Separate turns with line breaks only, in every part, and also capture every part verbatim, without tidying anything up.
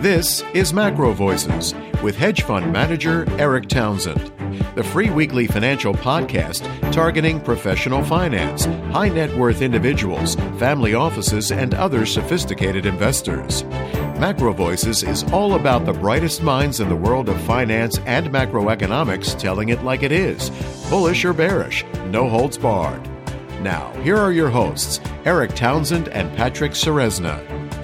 This is Macro Voices with hedge fund manager Eric Townsend, the free weekly financial podcast targeting professional finance, high net worth individuals, family offices, and other sophisticated investors. Macro Voices is all about the brightest minds in the world of finance and macroeconomics telling it like it is, bullish or bearish, no holds barred. Now, here are your hosts, Eric Townsend and Patrick Ceresna.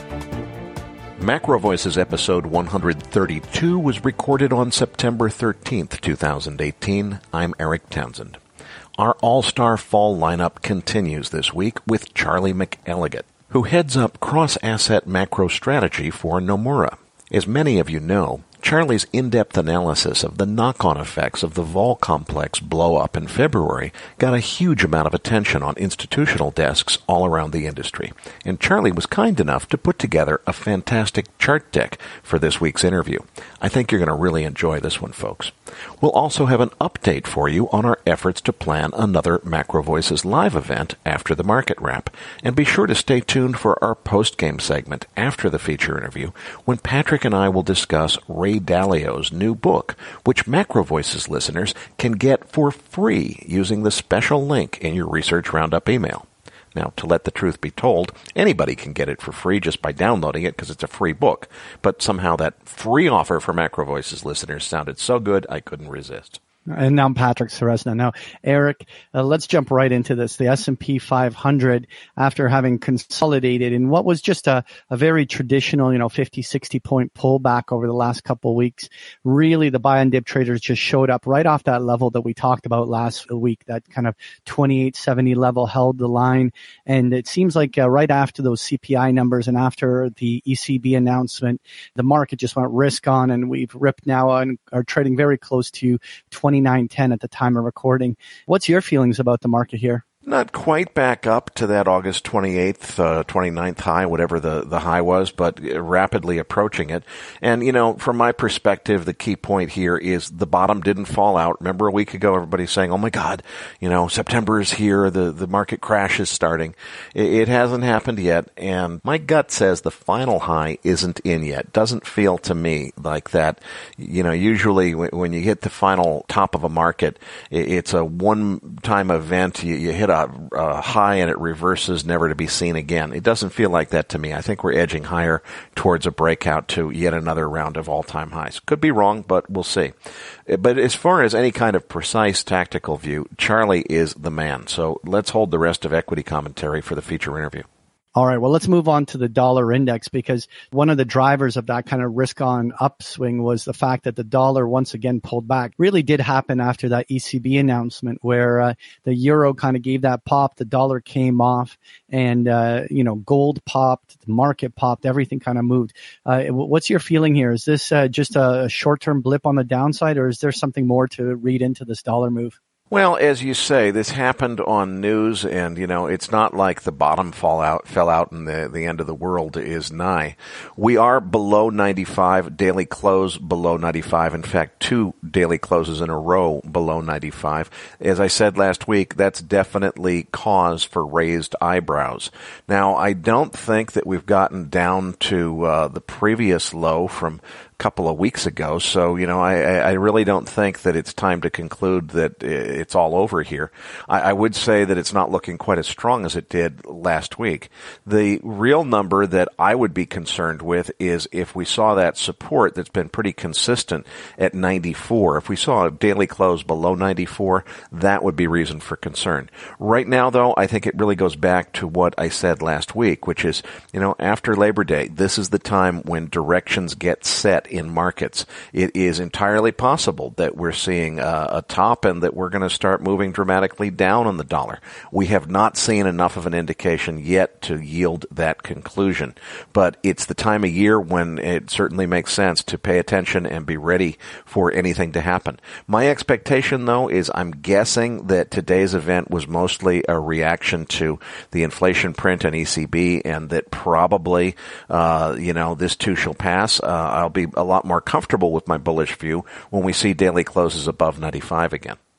Macro Voices episode one thirty-two was recorded on September thirteenth, twenty eighteen. I'm Eric Townsend. Our all-star fall lineup continues this week with Charlie McElligott, who heads up cross-asset macro strategy for Nomura. As many of you know, Charlie's in-depth analysis of the knock-on effects of the Vol Complex blow-up in February got a huge amount of attention on institutional desks all around the industry, and Charlie was kind enough to put together a fantastic chart deck for this week's interview. I think you're going to really enjoy this one, folks. We'll also have an update for you on our efforts to plan another Macro Voices live event after the market wrap, and be sure to stay tuned for our post-game segment after the feature interview when Patrick and I will discuss Ray Dalio's new book, which Macro Voices listeners can get for free using the special link in your Research Roundup email. Now, to let the truth be told, anybody can get it for free just by downloading it because it's a free book. But somehow that free offer for Macro Voices listeners sounded so good, I couldn't resist.
And now I'm Patrick Ceresna. Now, Eric, uh, let's jump right into this. The S and P five hundred, after having consolidated in what was just a, a very traditional, you know, fifty, sixty point pullback over the last couple of weeks, really the buy and dip traders just showed up right off that level that we talked about last week, that kind of twenty-eight seventy level held the line. And it seems like uh, right after those C P I numbers and after the E C B announcement, the market just went risk on, and we've ripped now and are trading very close to twenty-nine ten at the time of recording. What's your feelings about the market here?
Not quite back up to that August twenty-eighth, uh, twenty-ninth high, whatever the, the high was, but rapidly approaching it. And, you know, from my perspective, the key point here is the bottom didn't fall out. Remember a week ago, everybody's saying, oh my God, you know, September is here, the, the market crash is starting. It, it hasn't happened yet, and my gut says the final high isn't in yet. Doesn't feel to me like that. You know, usually when, when you hit the final top of a market, it, it's a one-time event. You, you hit a Uh, high and it reverses, never to be seen again. It doesn't feel like that to me. I think we're edging higher towards a breakout to yet another round of all-time highs. Could be wrong, but we'll see. But as far as any kind of precise tactical view, Charlie is the man. So let's hold the rest of equity commentary for the feature interview.
All right, well, let's move on to the dollar index, because one of the drivers of that kind of risk-on upswing was the fact that the dollar once again pulled back. Really did happen after that E C B announcement where uh, the euro kind of gave that pop, the dollar came off, and, uh, you know, gold popped, the market popped, everything kind of moved. Uh, what's your feeling here? Is this uh, just a short-term blip on the downside, or is there something more to read into this dollar move?
Well, as you say, this happened on news, and, you know, it's not like the bottom fall out, fell out and the, the end of the world is nigh. We are below ninety-five, daily close below ninety-five. In fact, two daily closes in a row below ninety-five. As I said last week, that's definitely cause for raised eyebrows. Now, I don't think that we've gotten down to uh, the previous low from couple of weeks ago. So, you know, I, I really don't think that it's time to conclude that it's all over here. I, I would say that it's not looking quite as strong as it did last week. The real number that I would be concerned with is if we saw that support that's been pretty consistent at ninety-four. If we saw a daily close below ninety-four, that would be reason for concern. Right now, though, I think it really goes back to what I said last week, which is, you know, after Labor Day, this is the time when directions get set in markets. It is entirely possible that we're seeing a, a top and that we're going to start moving dramatically down on the dollar. We have not seen enough of an indication yet to yield that conclusion, but it's the time of year when it certainly makes sense to pay attention and be ready for anything to happen. My expectation, though, is I'm guessing that today's event was mostly a reaction to the inflation print and E C B, and that probably, uh, you know, this too shall pass. Uh, I'll be a lot more comfortable with my bullish view when we see daily closes above ninety-five again.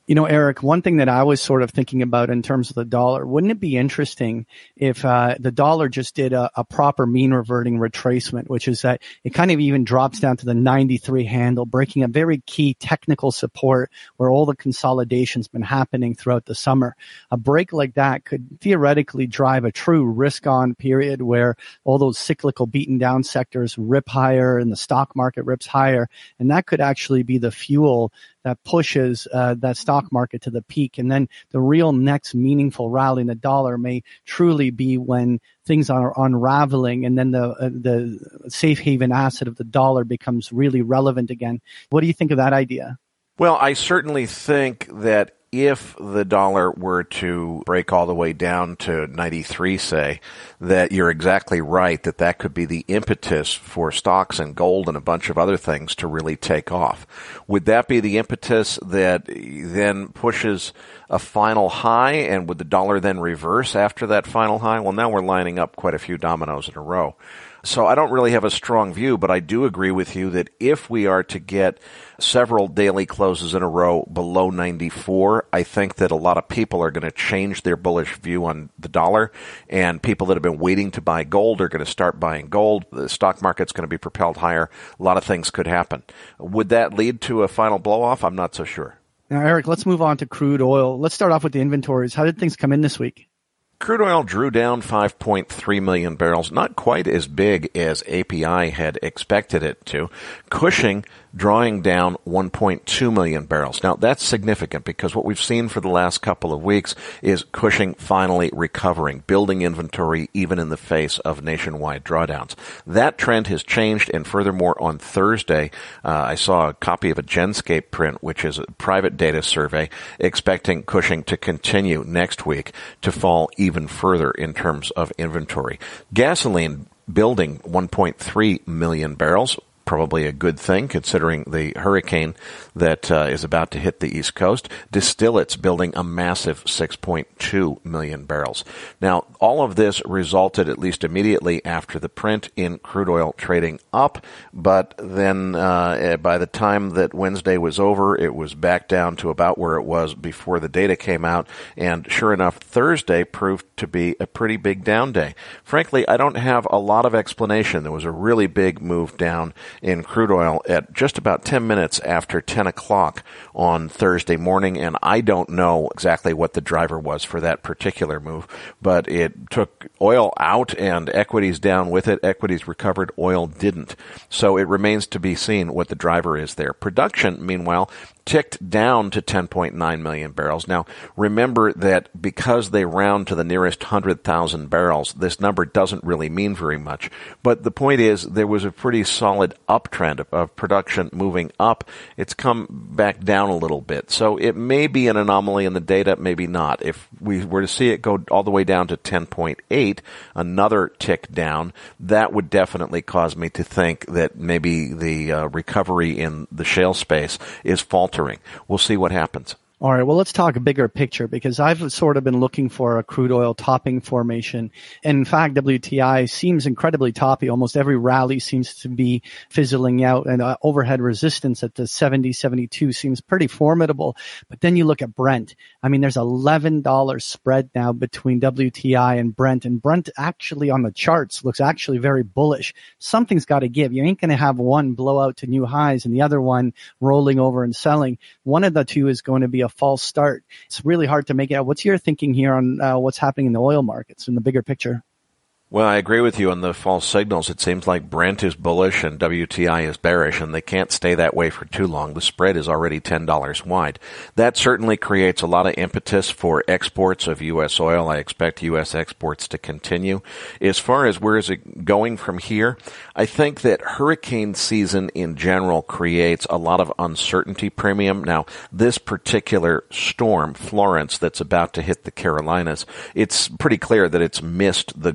You know, Eric, one thing that I was sort of thinking about in terms of the dollar, wouldn't it be interesting if uh, the dollar just did a, a proper mean reverting retracement, which is that it kind of even drops down to the ninety-three handle, breaking a very key technical support where all the consolidation's been happening throughout the summer. A break like that could theoretically drive a true risk-on period where all those cyclical beaten down sectors rip higher and the stock market rips higher, and that could actually be the fuel that pushes uh, that stock market to the peak. And then the real next meaningful rally in the dollar may truly be when things are unraveling and then the uh, the safe haven asset of the dollar becomes really relevant again. What do you think of that idea?
Well, I certainly think that if the dollar were to break all the way down to ninety-three, say, that you're exactly right, that that could be the impetus for stocks and gold and a bunch of other things to really take off. Would that be the impetus that then pushes a final high, and would the dollar then reverse after that final high? Well, now we're lining up quite a few dominoes in a row. So I don't really have a strong view, but I do agree with you that if we are to get several daily closes in a row below ninety-four, I think that a lot of people are going to change their bullish view on the dollar, and people that have been waiting to buy gold are going to start buying gold. The stock market's going to be propelled higher. A lot of things could happen. Would that lead to a final blow-off? I'm not so sure.
Now, Eric, let's move on to crude oil. Let's start off with the inventories. How did things come in this week?
Crude oil drew down five point three million barrels, not quite as big as A P I had expected it to. Cushing drawing down one point two million barrels. Now, that's significant because what we've seen for the last couple of weeks is Cushing finally recovering, building inventory even in the face of nationwide drawdowns. That trend has changed, and furthermore, on Thursday, uh, I saw a copy of a Genscape print, which is a private data survey, expecting Cushing to continue next week to fall even further in terms of inventory. Gasoline building one point three million barrels. Probably a good thing considering the hurricane that uh, is about to hit the East Coast. Distillates building a massive six point two million barrels. Now, all of this resulted, at least immediately after the print, in crude oil trading up, but then uh, by the time that Wednesday was over, it was back down to about where it was before the data came out, and sure enough, Thursday proved to be a pretty big down day. Frankly, I don't have a lot of explanation. There was a really big move down in crude oil at just about ten minutes after ten o'clock on Thursday morning, and I don't know exactly what the driver was for that particular move, but it took oil out and equities down with it. Equities recovered, oil didn't. So it remains to be seen what the driver is there. Production, meanwhile, ticked down to ten point nine million barrels. Now, remember that because they round to the nearest one hundred thousand barrels, this number doesn't really mean very much. But the point is, there was a pretty solid uptrend of, of production moving up. It's come back down a little bit. So it may be an anomaly in the data, maybe not. If we were to see it go all the way down to ten point eight, another tick down, that would definitely cause me to think that maybe the uh, recovery in the shale space is faltering. We'll see what happens.
All right, well, let's talk a bigger picture because I've sort of been looking for a crude oil topping formation. And in fact, W T I seems incredibly toppy. Almost every rally seems to be fizzling out, and uh, overhead resistance at the seventy, seventy-two seems pretty formidable. But then you look at Brent. I mean, there's eleven dollars spread now between W T I and Brent, and Brent actually on the charts looks actually very bullish. Something's got to give. You ain't going to have one blow out to new highs and the other one rolling over and selling. One of the two is going to be a false start. It's really hard to make it out. What's your thinking here on uh, what's happening in the oil markets in the bigger picture?
Well, I agree with you on the false signals. It seems like Brent is bullish and W T I is bearish, and they can't stay that way for too long. The spread is already ten dollars wide. That certainly creates a lot of impetus for exports of U S oil. I expect U S exports to continue. As far as where is it going from here, I think that hurricane season in general creates a lot of uncertainty premium. Now, this particular storm, Florence, that's about to hit the Carolinas, it's pretty clear that it's missed the Gulf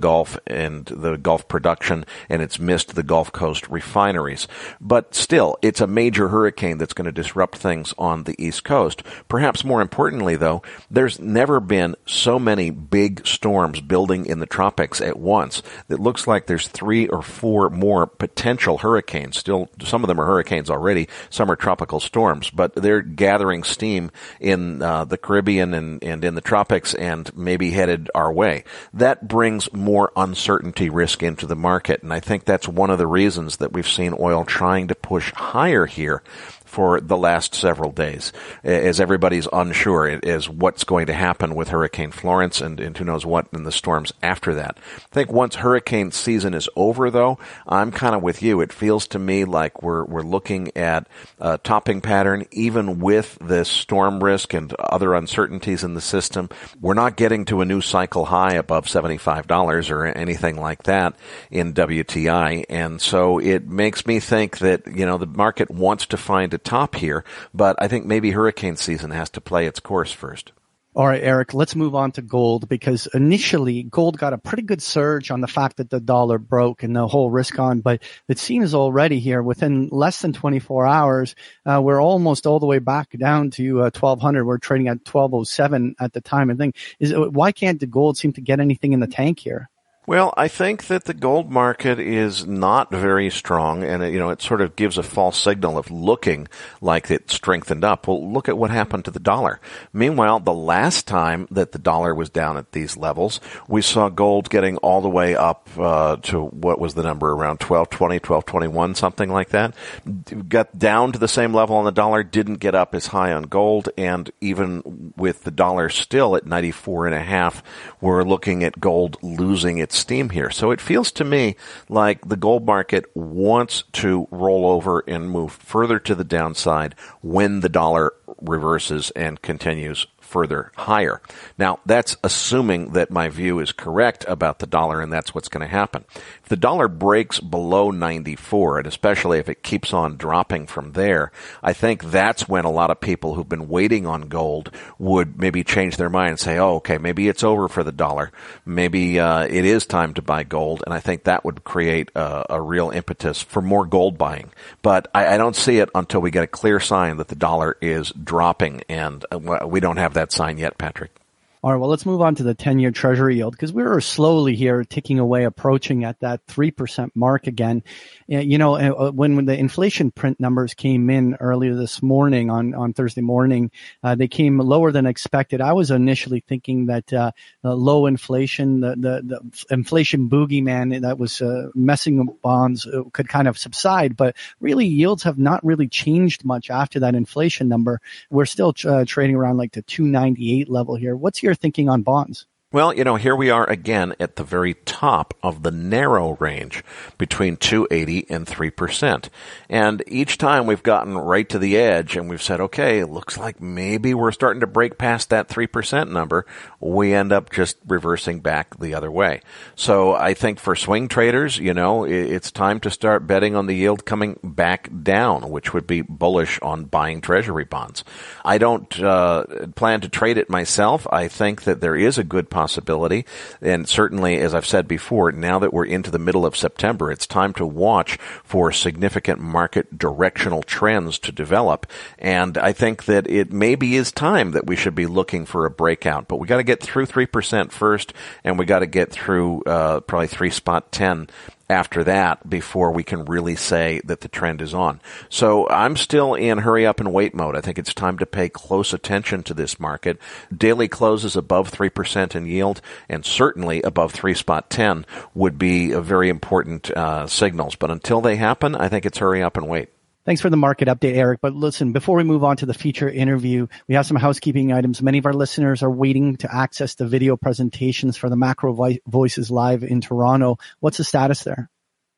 and the Gulf production, and it's missed the Gulf Coast refineries. But still, it's a major hurricane that's going to disrupt things on the East Coast. Perhaps more importantly, though, there's never been so many big storms building in the tropics at once. It looks like there's three or four more potential hurricanes. Still, some of them are hurricanes already. Some are tropical storms, but they're gathering steam in uh, the Caribbean and, and in the tropics and maybe headed our way. That brings more uncertainty risk into the market, and I think that's one of the reasons that we've seen oil trying to push higher here for the last several days, as everybody's unsure as what's going to happen with Hurricane Florence and, and who knows what in the storms after that. I think once hurricane season is over, though, I'm kind of with you. It feels to me like we're we're looking at a topping pattern, even with this storm risk and other uncertainties in the system. We're not getting to a new cycle high above seventy-five dollars or anything like that in W T I, and so it makes me think that, you know, the market wants to find a top here, but I think maybe hurricane season has to play its course first.
All right, Eric, let's move on to gold, because initially gold got a pretty good surge on the fact that the dollar broke and the whole risk on, but it seems already here within less than twenty-four hours, uh, we're almost all the way back down to uh, twelve hundred. We're trading at twelve oh seven at the time. I think, is why can't the gold seem to get anything in the tank here?
Well, I think that the gold market is not very strong, and you know, it sort of gives a false signal of looking like it strengthened up. Well, look at what happened to the dollar. Meanwhile, the last time that the dollar was down at these levels, we saw gold getting all the way up uh, to what was the number, around twelve twenty, twelve twenty-one, something like that. Got down to the same level on the dollar, didn't get up as high on gold, and even with the dollar still at ninety-four and a half, we're looking at gold losing its steam here. So it feels to me like the gold market wants to roll over and move further to the downside when the dollar reverses and continues further higher. Now, that's assuming that my view is correct about the dollar, and that's what's going to happen. If the dollar breaks below ninety-four, and especially if it keeps on dropping from there, I think that's when a lot of people who've been waiting on gold would maybe change their mind and say, oh, okay, maybe it's over for the dollar. Maybe uh, it is time to buy gold, and I think that would create a, a real impetus for more gold buying. But I, I don't see it until we get a clear sign that the dollar is dropping, and we don't have that sign yet, Patrick.
All right, well, let's move on to the ten-year Treasury yield, because we were slowly here ticking away, approaching at that three percent mark again. You know, when, when the inflation print numbers came in earlier this morning on, on Thursday morning, uh, they came lower than expected. I was initially thinking that uh, uh, low inflation, the, the, the inflation boogeyman that was uh, messing with bonds uh, could kind of subside, but really yields have not really changed much after that inflation number. We're still uh, trading around like the two ninety-eight level here. What's your thinking on bonds?
Well, you know, here we are again at the very top of the narrow range between two eighty and three percent. And each time we've gotten right to the edge and we've said, okay, it looks like maybe we're starting to break past that three percent number, we end up just reversing back the other way. So I think for swing traders, you know, it's time to start betting on the yield coming back down, which would be bullish on buying treasury bonds. I don't uh, plan to trade it myself. I think that there is a good possibility possibility. And certainly, as I've said before, now that we're into the middle of September, it's time to watch for significant market directional trends to develop. And I think that it maybe is time that we should be looking for a breakout. But we got to get through three percent first, and we got to get through uh, probably three spot ten after that before we can really say that the trend is on. So I'm still in hurry up and wait mode. I think it's time to pay close attention to this market. Daily closes above three percent in yield, and certainly above three spot ten would be a very important uh, signals. But until they happen, I think it's hurry up and wait.
Thanks for the market update, Eric. But listen, before we move on to the feature interview, we have some housekeeping items. Many of our listeners are waiting to access the video presentations for the Macro Voices Live in Toronto. What's the status there?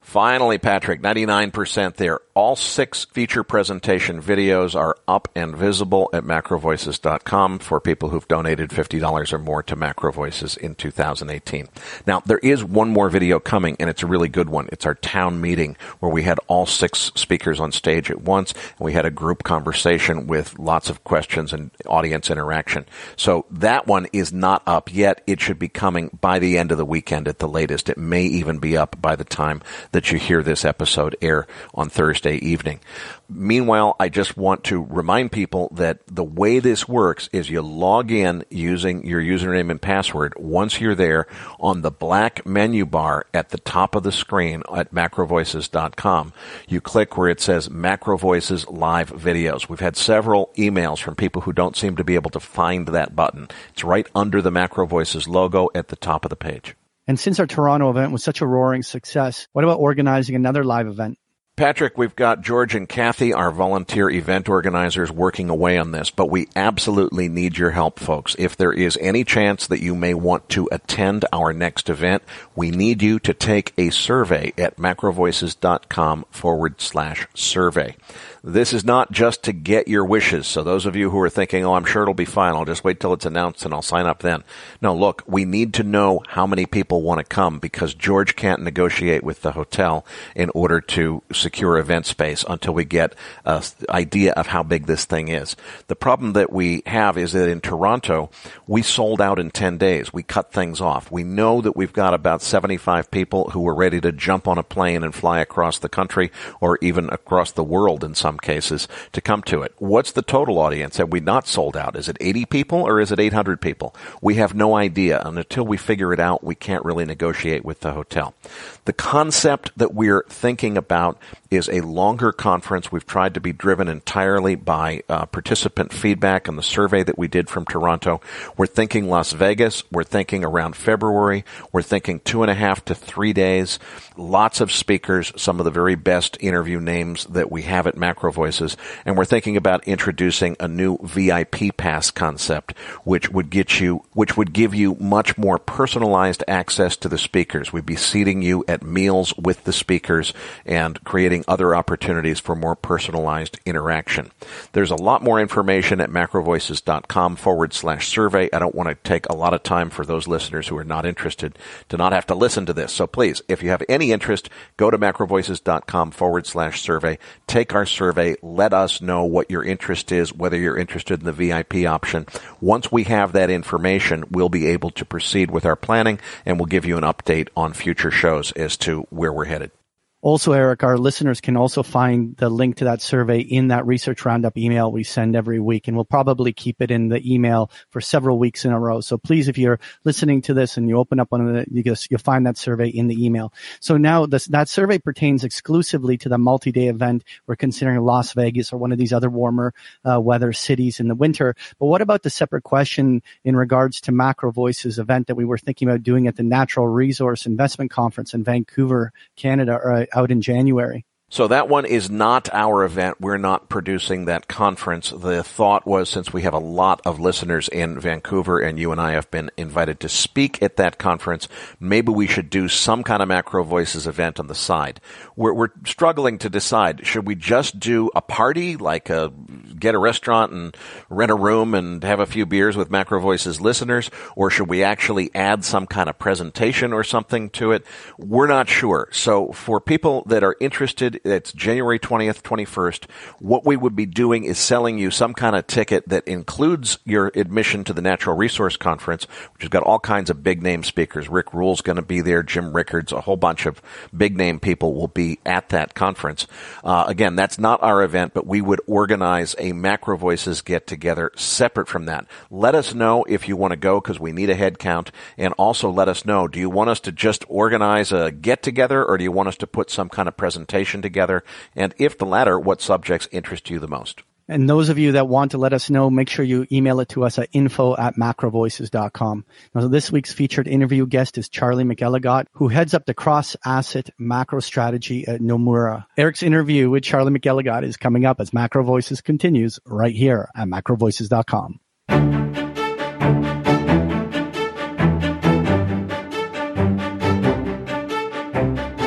Finally, Patrick, ninety-nine percent there. All six feature presentation videos are up and visible at macro voices dot com for people who've donated fifty dollars or more to Macro Voices in two thousand eighteen. Now, there is one more video coming, and it's a really good one. It's our town meeting where we had all six speakers on stage at once, and we had a group conversation with lots of questions and audience interaction. So that one is not up yet. It should be coming by the end of the weekend at the latest. It may even be up by the time that you hear this episode air on Thursday evening. Meanwhile, I just want to remind people that the way this works is you log in using your username and password. Once you're there, on the black menu bar at the top of the screen at macro voices dot com, you click where it says Macro Voices Live Videos. We've had several emails from people who don't seem to be able to find that button. It's right under the Macro Voices logo at the top of the page.
And since our Toronto event was such a roaring success, what about organizing another live event?
Patrick, we've got George and Kathy, our volunteer event organizers, working away on this, but we absolutely need your help, folks. If there is any chance that you may want to attend our next event, we need you to take a survey at macro voices dot com forward slash survey. This is not just to get your wishes. So those of you who are thinking, oh, I'm sure it'll be fine, I'll just wait till it's announced and I'll sign up then. No, look, we need to know how many people want to come because George can't negotiate with the hotel in order to secure event space until we get an idea of how big this thing is. The problem that we have is that in Toronto, we sold out in ten days. We cut things off. We know that we've got about seventy-five people who are ready to jump on a plane and fly across the country or even across the world in some cases to come to it. What's the total audience? Have we not sold out? Is it eighty people or is it eight hundred people? We have no idea, and until we figure it out, we can't really negotiate with the hotel. The concept that we're thinking about is a longer conference. We've tried to be driven entirely by uh, participant feedback on the survey that we did from Toronto. We're thinking Las Vegas. We're thinking around February. We're thinking two and a half to three days. Lots of speakers, some of the very best interview names that we have at Macro Voices. And we're thinking about introducing a new V I P pass concept, which would get you, which would give you much more personalized access to the speakers. We'd be seating you at meals with the speakers and creating other opportunities for more personalized interaction. There's a lot more information at macro voices dot com forward slash survey. I don't want to take a lot of time for those listeners who are not interested to not have to listen to this. So please, if you have any interest, go to macro voices dot com forward slash survey. Take our survey. Let us know what your interest is, whether you're interested in the V I P option. Once we have that information, we'll be able to proceed with our planning, and we'll give you an update on future shows as to where we're headed.
Also, Eric, our listeners can also find the link to that survey in that Research Roundup email we send every week, and we'll probably keep it in the email for several weeks in a row. So please, if you're listening to this and you open up one of the, you just, you'll find that survey in the email. So now this, that survey pertains exclusively to the multi-day event. We're considering Las Vegas or one of these other warmer uh, weather cities in the winter. But what about the separate question in regards to Macro Voices event that we were thinking about doing at the Natural Resource Investment Conference in Vancouver, Canada, or out in January?
So that one is not our event. We're not producing that conference. The thought was, since we have a lot of listeners in Vancouver and you and I have been invited to speak at that conference, maybe we should do some kind of Macro Voices event on the side. We're, we're struggling to decide, should we just do a party, like a, get a restaurant and rent a room and have a few beers with Macro Voices listeners, or should we actually add some kind of presentation or something to it? We're not sure. So for people that are interested, it's January twentieth, twenty-first. What we would be doing is selling you some kind of ticket that includes your admission to the Natural Resource Conference, which has got all kinds of big-name speakers. Rick Rule's going to be there, Jim Rickards, a whole bunch of big-name people will be at that conference. Uh, again, that's not our event, but we would organize a Macro Voices get-together separate from that. Let us know if you want to go, because we need a head count, and also let us know, do you want us to just organize a get-together, or do you want us to put some kind of presentation together? And if the latter, what subjects interest you the most?
And those of you that want to let us know, make sure you email it to us at info at macro voices dot com. Now, this week's featured interview guest is Charlie McElligott, who heads up the cross-asset macro strategy at Nomura. Eric's interview with Charlie McElligott is coming up as Macro Voices continues right here at macro voices dot com.
And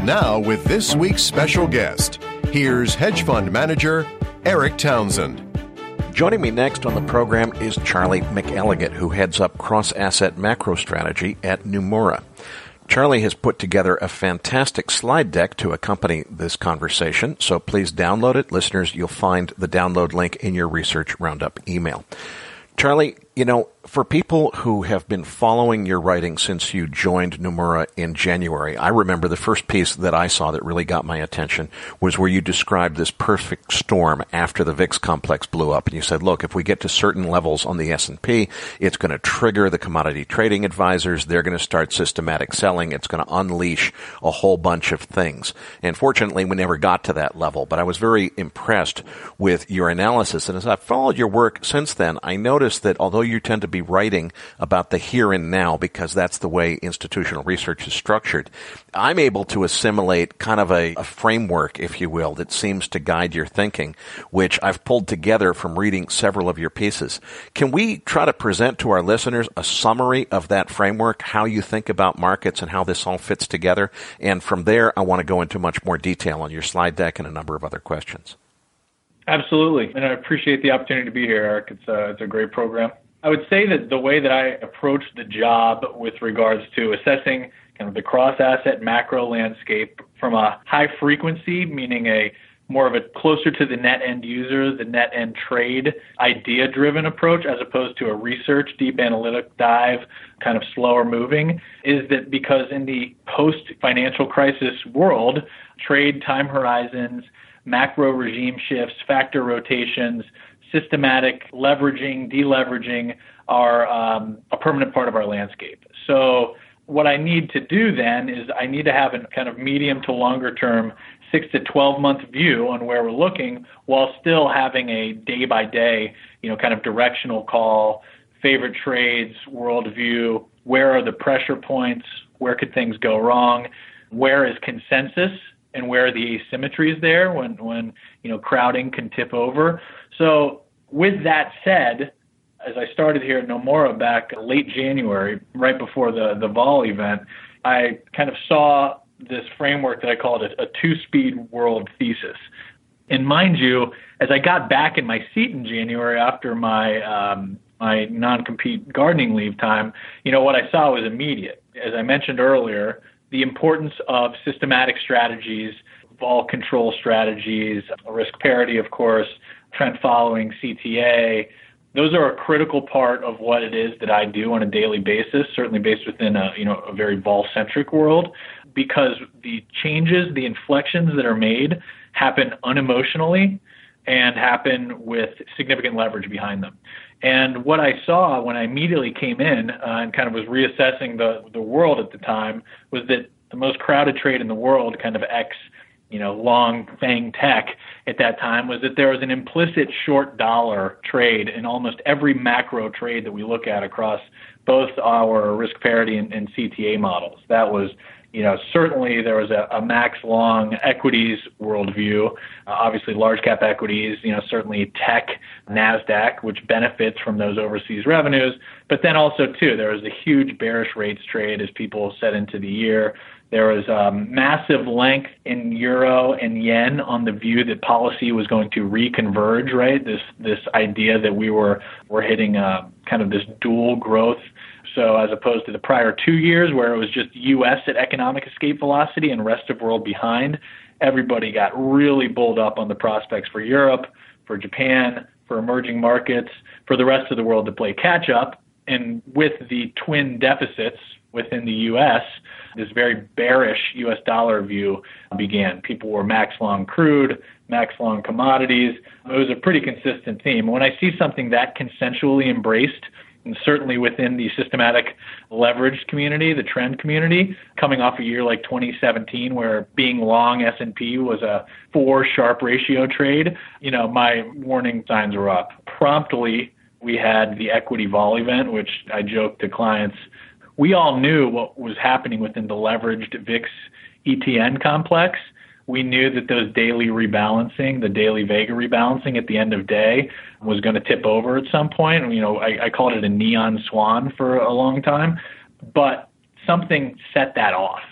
now with this week's special guest. Here's hedge fund manager Eric Townsend.
Joining me next on the program is Charlie McElligott, who heads up cross-asset macro strategy at Nomura. Charlie has put together a fantastic slide deck to accompany this conversation, so please download it. Listeners, you'll find the download link in your Research Roundup email. Charlie, you know, for people who have been following your writing since you joined Nomura in January, I remember the first piece that I saw that really got my attention was where you described this perfect storm after the V I X complex blew up. And you said, look, if we get to certain levels on the S and P, it's going to trigger the commodity trading advisors. They're going to start systematic selling. It's going to unleash a whole bunch of things. And fortunately, we never got to that level. But I was very impressed with your analysis. And as I've followed your work since then, I noticed that although you tend to be writing about the here and now because that's the way institutional research is structured, I'm able to assimilate kind of a, a framework, if you will, that seems to guide your thinking, which I've pulled together from reading several of your pieces. Can we try to present to our listeners a summary of that framework, how you think about markets and how this all fits together? And from there, I want to go into much more detail on your slide deck and a number of other questions.
Absolutely. And I appreciate the opportunity to be here, Eric. It's a, it's a great program. I would say that the way that I approach the job with regards to assessing kind of the cross-asset macro landscape from a high frequency, meaning a more of a closer to the net end user, the net end trade, idea-driven approach, as opposed to a research, deep analytic dive, kind of slower moving, is that because in the post-financial crisis world, trade time horizons, macro regime shifts, factor rotations, systematic leveraging, deleveraging are um, a permanent part of our landscape. So what I need to do then is I need to have a kind of medium to longer term six to twelve month view on where we're looking while still having a day by day, you know, kind of directional call, favorite trades, worldview, where are the pressure points, where could things go wrong, where is consensus, and where are the asymmetries there when, when you know, crowding can tip over. So with that said, as I started here at Nomura back late January, right before the, the vol event, I kind of saw this framework that I called a, a two-speed world thesis. And mind you, as I got back in my seat in January after my um, my non-compete gardening leave time, you know, what I saw was immediate. As I mentioned earlier, the importance of systematic strategies, vol control strategies, risk parity, of course, trend following, C T A. Those are a critical part of what it is that I do on a daily basis, certainly based within a, you know, a very vol-centric world, because the changes, the inflections that are made happen unemotionally and happen with significant leverage behind them. And what I saw when I immediately came in uh, and kind of was reassessing the, the world at the time was that the most crowded trade in the world, kind of ex, you know, long FANG tech at that time, was that there was an implicit short dollar trade in almost every macro trade that we look at across both our risk parity and, and C T A models. That was, you know, certainly there was a, a max long equities worldview, uh, obviously large cap equities, you know, certainly tech, NASDAQ, which benefits from those overseas revenues. But then also, too, there was a huge bearish rates trade as people set into the year. There was um, massive length in euro and yen on the view that policy was going to reconverge, right? This this idea that we were were hitting a, kind of this dual growth. So as opposed to the prior two years where it was just U S at economic escape velocity and rest of world behind, everybody got really bulled up on the prospects for Europe, for Japan, for emerging markets, for the rest of the world to play catch up. And with the twin deficits within the U S, this very bearish U S dollar view began. People were max long crude, max long commodities. It was a pretty consistent theme. When I see something that consensually embraced, and certainly within the systematic leveraged community, the trend community, coming off a year like twenty seventeen where being long S and P was a four sharp ratio trade, you know, my warning signs were up. Promptly, we had the equity vol event, which I joked to clients. We all knew what was happening within the leveraged V I X E T N complex. We knew that those daily rebalancing, the daily Vega rebalancing at the end of day was going to tip over at some point. You know, I, I called it a neon swan for a long time, but something set that off.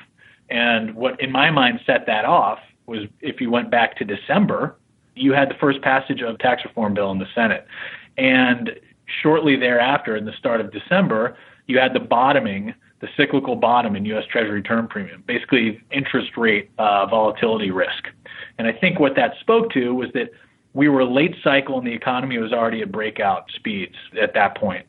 And what in my mind set that off was, if you went back to December, you had the first passage of tax reform bill in the Senate. And shortly thereafter, in the start of December, you had the bottoming, the cyclical bottom in U S Treasury term premium, basically interest rate uh, volatility risk. And I think what that spoke to was that we were late cycle and the economy was already at breakout speeds at that point.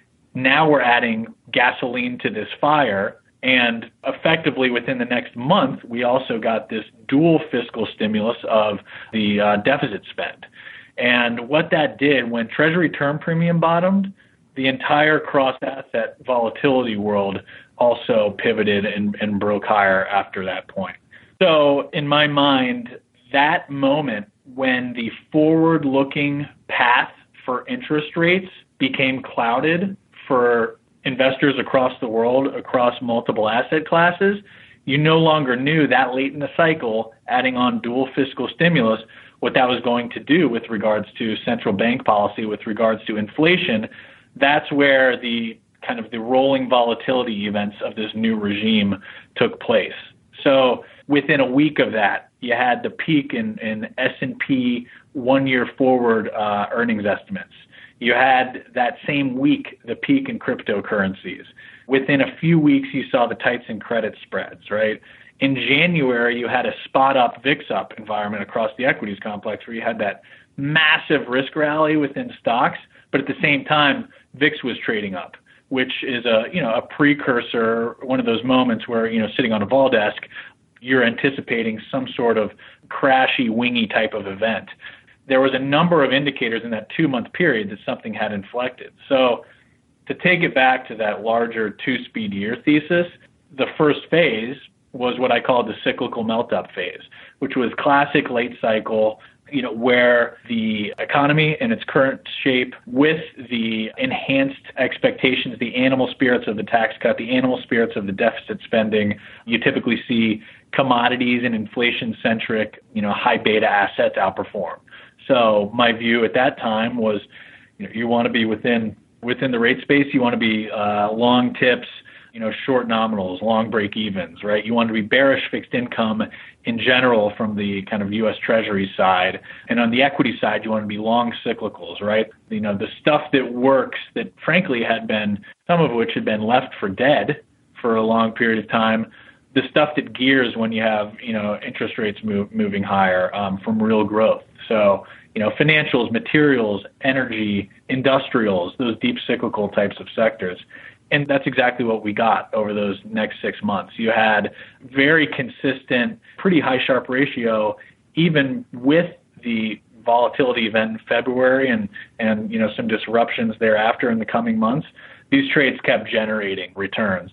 Now we're adding gasoline to this fire, and effectively within the next month, we also got this dual fiscal stimulus of the uh, deficit spend. And what that did, when Treasury term premium bottomed, the entire cross-asset volatility world also pivoted and, and broke higher after that point. So in my mind, that moment when the forward-looking path for interest rates became clouded for investors across the world, across multiple asset classes, you no longer knew that late in the cycle, adding on dual fiscal stimulus, what that was going to do with regards to central bank policy, with regards to inflation. That's where the kind of the rolling volatility events of this new regime took place. So within a week of that, you had the peak in, in S and P one-year forward uh, earnings estimates. You had that same week the peak in cryptocurrencies. Within a few weeks, you saw the tights in credit spreads, right? In January, you had a spot-up, V I X-up environment across the equities complex where you had that massive risk rally within stocks, but at the same time, V I X was trading up, which is a, you know, a precursor, one of those moments where, you know, sitting on a vol desk, you're anticipating some sort of crashy, wingy type of event. There was a number of indicators in that two-month period that something had inflected. So to take it back to that larger two-speed year thesis, the first phase was what I call the cyclical melt-up phase, which was classic late cycle, you know, where the economy in its current shape with the enhanced expectations, the animal spirits of the tax cut, the animal spirits of the deficit spending, you typically see commodities and inflation-centric, you know, high beta assets outperform. So my view at that time was, you know, you want to be within within the rate space. You want to be uh, long tips, you know, short nominals, long break evens, right? You want to be bearish fixed income in general from the kind of U S Treasury side, and on the equity side, you want to be long cyclicals, right? You know, the stuff that works that frankly had been, some of which had been left for dead for a long period of time. The stuff that gears when you have, you know, interest rates move, moving higher um, from real growth. So, you know, financials, materials, energy, industrials, those deep cyclical types of sectors. And that's exactly what we got over those next six months. You had very consistent, pretty high Sharpe ratio, even with the volatility event in February and, and, you know, some disruptions thereafter in the coming months. These trades kept generating returns.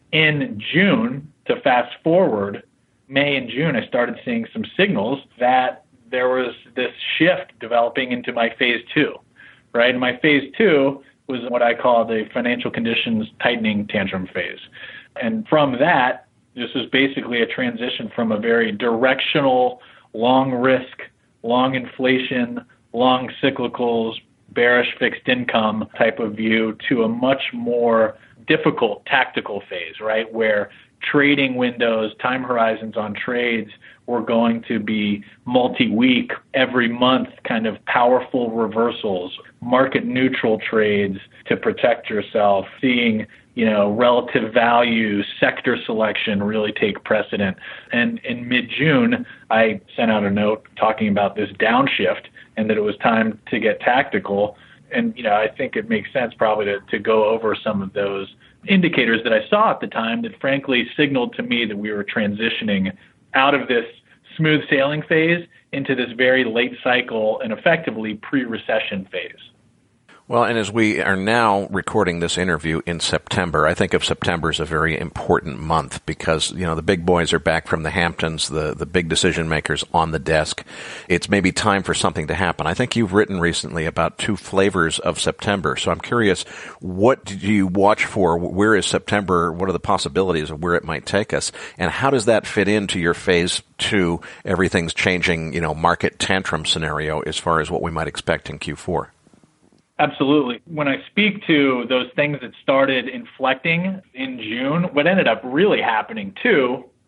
In June, to fast forward, May and June, I started seeing some signals that there was this shift developing into my phase two, right? And my phase two was what I call the financial conditions tightening tantrum phase. And from that, this was basically a transition from a very directional, long risk, long inflation, long cyclicals, bearish fixed income type of view to a much more difficult tactical phase, right? Where trading windows, time horizons on trades were going to be multi-week, every month, kind of powerful reversals, market neutral trades to protect yourself, seeing, you know, relative value, sector selection really take precedent. And in mid-June, I sent out a note talking about this downshift and that it was time to get tactical. And, you know, I think it makes sense probably to, to go over some of those indicators that I saw at the time that frankly signaled to me that we were transitioning out of this smooth sailing phase into this very late cycle and effectively pre-recession phase.
Well, and as we are now recording this interview in September, I think of September as a very important month because, you know, the big boys are back from the Hamptons, the, the big decision makers on the desk. It's maybe time for something to happen. I think you've written recently about two flavors of September. So I'm curious, what do you watch for? Where is September? What are the possibilities of where it might take us? And how does that fit into your phase two, everything's changing, you know, market tantrum scenario as far as what we might expect in Q four?
Absolutely. When I speak to those things that started inflecting in June, what ended up really happening too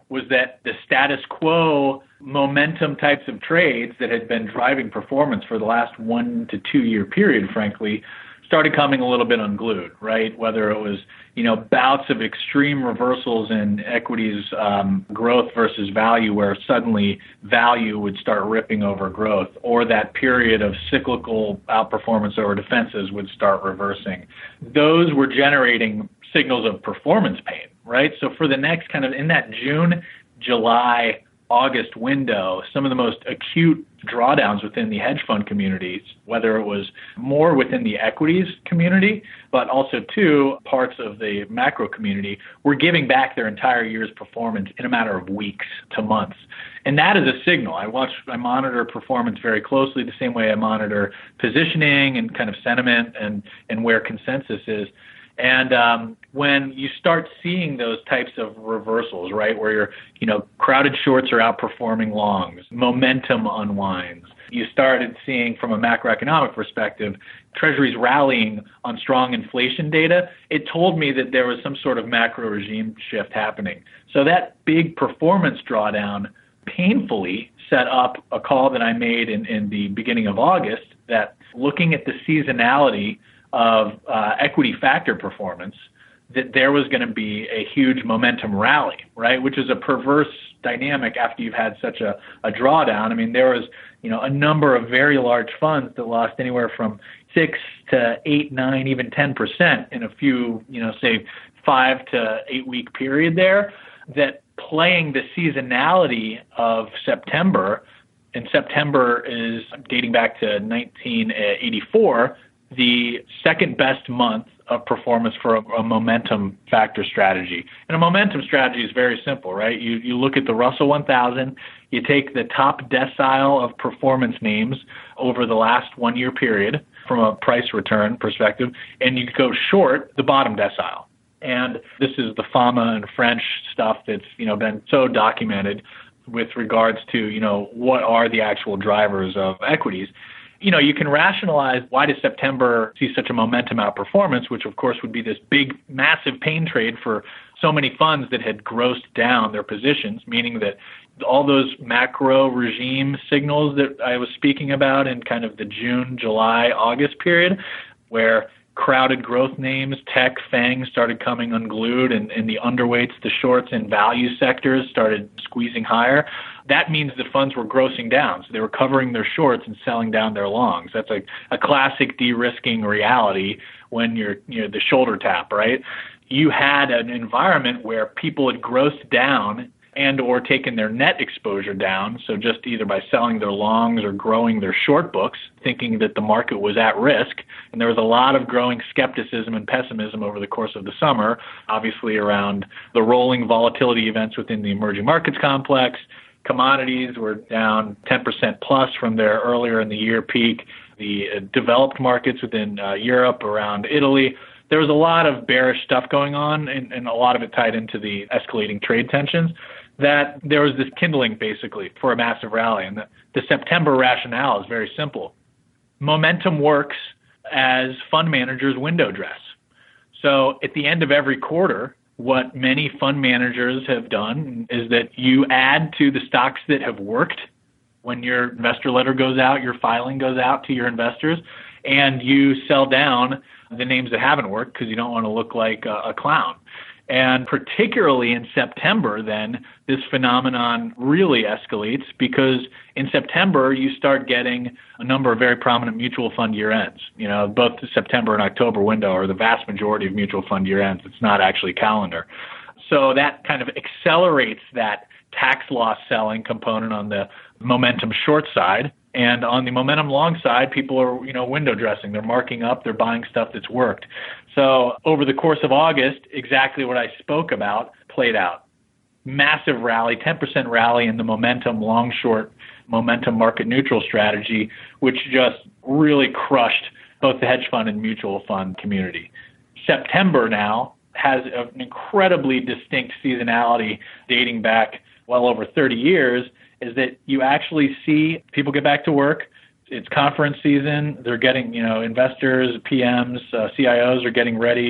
was that the status quo momentum types of trades that had been driving performance for the last one to two year period, frankly, started coming a little bit unglued, right? Whether it was, you know, bouts of extreme reversals in equities um, growth versus value, where suddenly value would start ripping over growth, or that period of cyclical outperformance over defenses would start reversing. Those were generating signals of performance pain, right? So for the next kind of in that June, July, August window, some of the most acute drawdowns within the hedge fund communities, whether it was more within the equities community, but also too parts of the macro community, were giving back their entire year's performance in a matter of weeks to months. And that is a signal. I watch, I monitor performance very closely, the same way I monitor positioning and kind of sentiment and, and where consensus is. And um, when you start seeing those types of reversals, right, where you're, you know, crowded shorts are outperforming longs, momentum unwinds, you started seeing from a macroeconomic perspective, treasuries rallying on strong inflation data, it told me that there was some sort of macro regime shift happening. So that big performance drawdown painfully set up a call that I made in, in the beginning of August, that looking at the seasonality of uh, equity factor performance, that there was going to be a huge momentum rally, right? Which is a perverse dynamic after you've had such a, a drawdown. I mean, there was, you know, a number of very large funds that lost anywhere from six to eight, nine, even ten percent in a few, you know, say five to eight week period there, that playing the seasonality of September, and September is dating back to nineteen eighty-four, the second best month of performance for a, a momentum factor strategy. And a momentum strategy is very simple, right? You you look at the Russell one thousand, you take the top decile of performance names over the last one year period from a price return perspective, and you go short the bottom decile. And this is the FAMA and French stuff that's, you know, been so documented with regards to, you know, what are the actual drivers of equities. You know, you can rationalize why does September see such a momentum outperformance, which of course would be this big, massive pain trade for so many funds that had grossed down their positions, meaning that all those macro regime signals that I was speaking about in kind of the June, July, August period, where crowded growth names, tech, FANG started coming unglued, and, and the underweights, the shorts and value sectors started squeezing higher. That means the funds were grossing down. So they were covering their shorts and selling down their longs. That's a, a classic de-risking reality when you're, you know, the shoulder tap, right? You had an environment where people had grossed down and or taken their net exposure down, so just either by selling their longs or growing their short books, thinking that the market was at risk. And there was a lot of growing skepticism and pessimism over the course of the summer, obviously around the rolling volatility events within the emerging markets complex. Commodities were down ten percent plus from their earlier in the year peak. The uh, developed markets within uh, Europe, around Italy, there was a lot of bearish stuff going on, and, and a lot of it tied into the escalating trade tensions, that there was this kindling basically for a massive rally. And the, the September rationale is very simple. Momentum works as fund managers window dress. So at the end of every quarter, what many fund managers have done is that you add to the stocks that have worked when your investor letter goes out, your filing goes out to your investors, and you sell down the names that haven't worked because you don't want to look like a, a clown. And particularly in September, then, this phenomenon really escalates because in September, you start getting a number of very prominent mutual fund year ends. You know, both the September and October window are the vast majority of mutual fund year ends. It's not actually calendar. So that kind of accelerates that tax loss selling component on the momentum short side. And on the momentum long side, people are, you know, window dressing. They're marking up. They're buying stuff that's worked. So over the course of August, exactly what I spoke about played out. Massive rally, ten percent rally in the momentum long short, momentum market neutral strategy, which just really crushed both the hedge fund and mutual fund community. September now has an incredibly distinct seasonality dating back well over thirty years, is that you actually see people get back to work. It's conference season. They're getting, you know, investors, P Ms, uh, C I Os are getting ready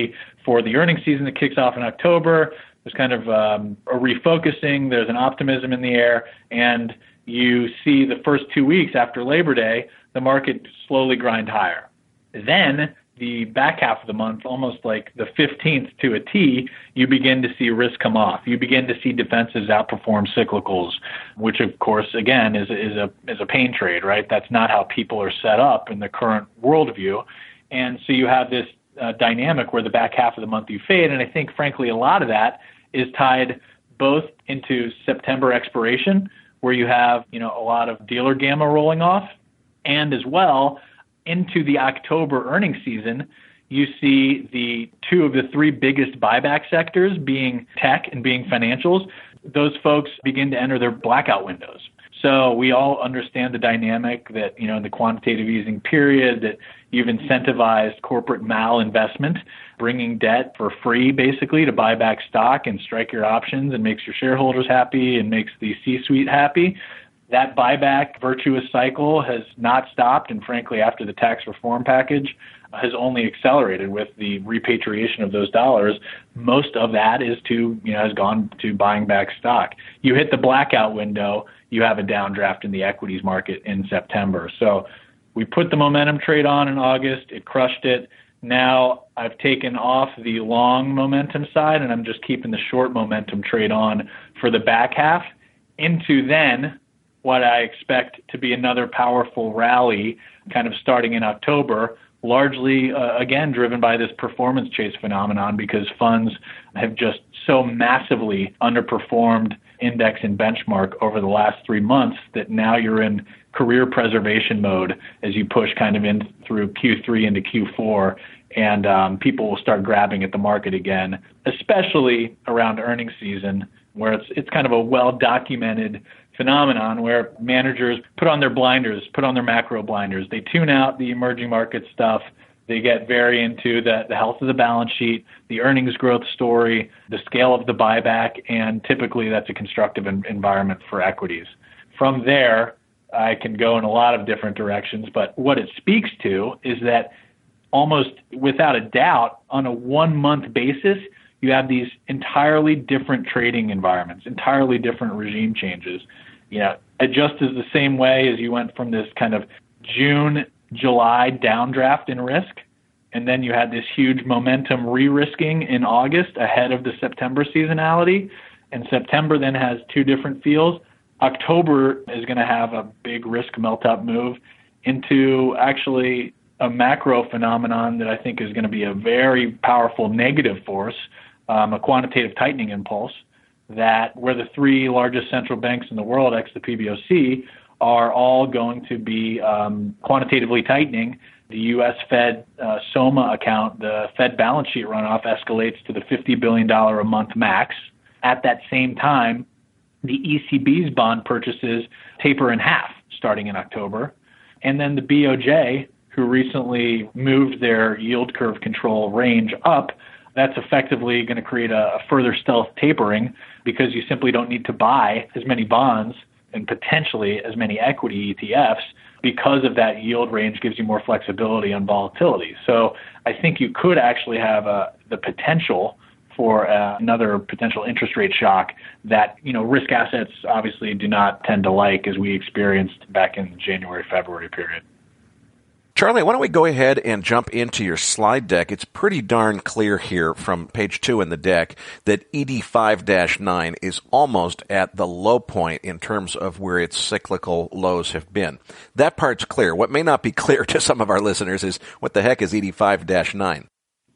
for the earnings season that kicks off in October. There's kind of um, a refocusing. There's an optimism in the air. And you see the first two weeks after Labor Day, the market slowly grind higher. Then the back half of the month, almost like the fifteenth to a T, you begin to see risk come off. You begin to see defensives outperform cyclicals, which of course, again, is, is a is a pain trade, right? That's not how people are set up in the current worldview. And so you have this uh, dynamic where the back half of the month you fade. And I think, frankly, a lot of that is tied both into September expiration, where you have, you know, a lot of dealer gamma rolling off, and as well into the October earnings season, you see the two of the three biggest buyback sectors being tech and being financials. Those folks begin to enter their blackout windows. So we all understand the dynamic that, you know, in the quantitative easing period, that you've incentivized corporate malinvestment, bringing debt for free, basically, to buy back stock and strike your options, and makes your shareholders happy and makes the C-suite happy. That buyback virtuous cycle has not stopped, and frankly, after the tax reform package, has only accelerated with the repatriation of those dollars. Most of that is to, you know, has gone to buying back stock. You hit the blackout window, you have a downdraft in the equities market in September. So we put the momentum trade on in August, it crushed it. Now I've taken off the long momentum side, and I'm just keeping the short momentum trade on for the back half into then what I expect to be another powerful rally kind of starting in October, largely, uh, again, driven by this performance chase phenomenon, because funds have just so massively underperformed index and benchmark over the last three months that now you're in career preservation mode as you push kind of in through Q three into Q four, and um, people will start grabbing at the market again, especially around earnings season, where it's it's kind of a well-documented phenomenon where managers put on their blinders, put on their macro blinders. They tune out the emerging market stuff. They get very into the, the health of the balance sheet, the earnings growth story, the scale of the buyback, and typically that's a constructive en- environment for equities. From there, I can go in a lot of different directions, but what it speaks to is that almost without a doubt, on a one-month basis, you have these entirely different trading environments, entirely different regime changes. You know, just as the same way as you went from this kind of June, July downdraft in risk, and then you had this huge momentum re-risking in August ahead of the September seasonality, and September then has two different feels. October is going to have a big risk melt-up move into actually a macro phenomenon that I think is going to be a very powerful negative force, um, a quantitative tightening impulse, that where the three largest central banks in the world, ex the P B O C, are all going to be um, quantitatively tightening. The U S Fed uh, SOMA account, the Fed balance sheet runoff, escalates to the fifty billion dollars a month max. At that same time, the E C B's bond purchases taper in half starting in October. And then the B O J, who recently moved their yield curve control range up, that's effectively going to create a, a further stealth tapering, because you simply don't need to buy as many bonds and potentially as many equity E T Fs, because of that yield range gives you more flexibility on volatility. So I think you could actually have uh, the potential for uh, another potential interest rate shock that, you know, risk assets obviously do not tend to like, as we experienced back in the January, February period.
Charlie, why don't we go ahead and jump into your slide deck? It's pretty darn clear here from page two in the deck that E D five dash nine is almost at the low point in terms of where its cyclical lows have been. That part's clear. What may not be clear to some of our listeners is, what the heck is E D five dash nine?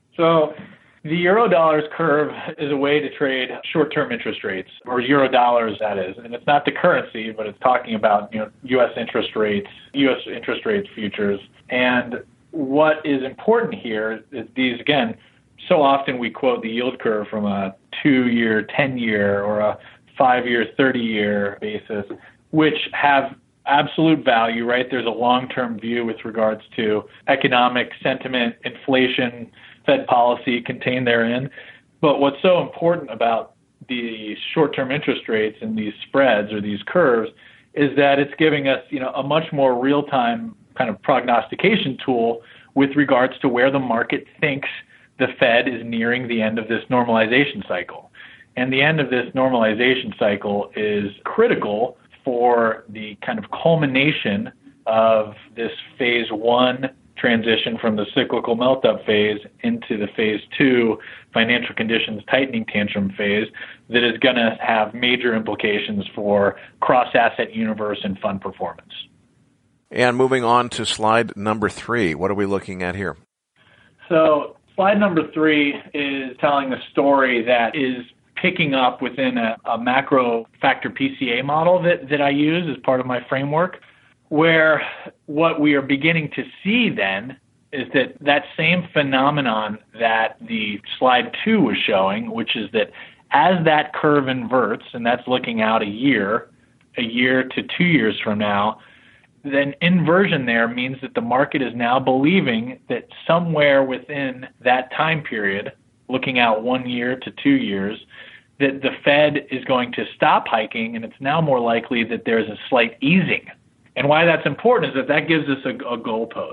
So the euro dollars curve is a way to trade short-term interest rates, or euro dollars, that is. And it's not the currency, but it's talking about, you know, U S interest rates, U S interest rates futures. And what is important here is these, again, so often we quote the yield curve from a two-year, ten-year, or a five-year, thirty-year basis, which have absolute value, right? There's a long-term view with regards to economic sentiment, inflation, Fed policy contained therein. But what's so important about the short-term interest rates and these spreads or these curves is that it's giving us, you know, a much more real-time kind of prognostication tool with regards to where the market thinks the Fed is nearing the end of this normalization cycle. And the end of this normalization cycle is critical for the kind of culmination of this phase one transition from the cyclical melt-up phase into the phase two financial conditions tightening tantrum phase that is going to have major implications for cross-asset universe and fund performance.
And moving on to slide number three, what are we looking at here?
So slide number three is telling a story that is picking up within a, a macro factor P C A model that, that I use as part of my framework, where what we are beginning to see then is that that same phenomenon that the slide two was showing, which is that as that curve inverts, and that's looking out a year, a year to two years from now, then inversion there means that the market is now believing that somewhere within that time period, looking out one year to two years, that the Fed is going to stop hiking, and it's now more likely that there's a slight easing. And why that's important is that that gives us a, a goalpost.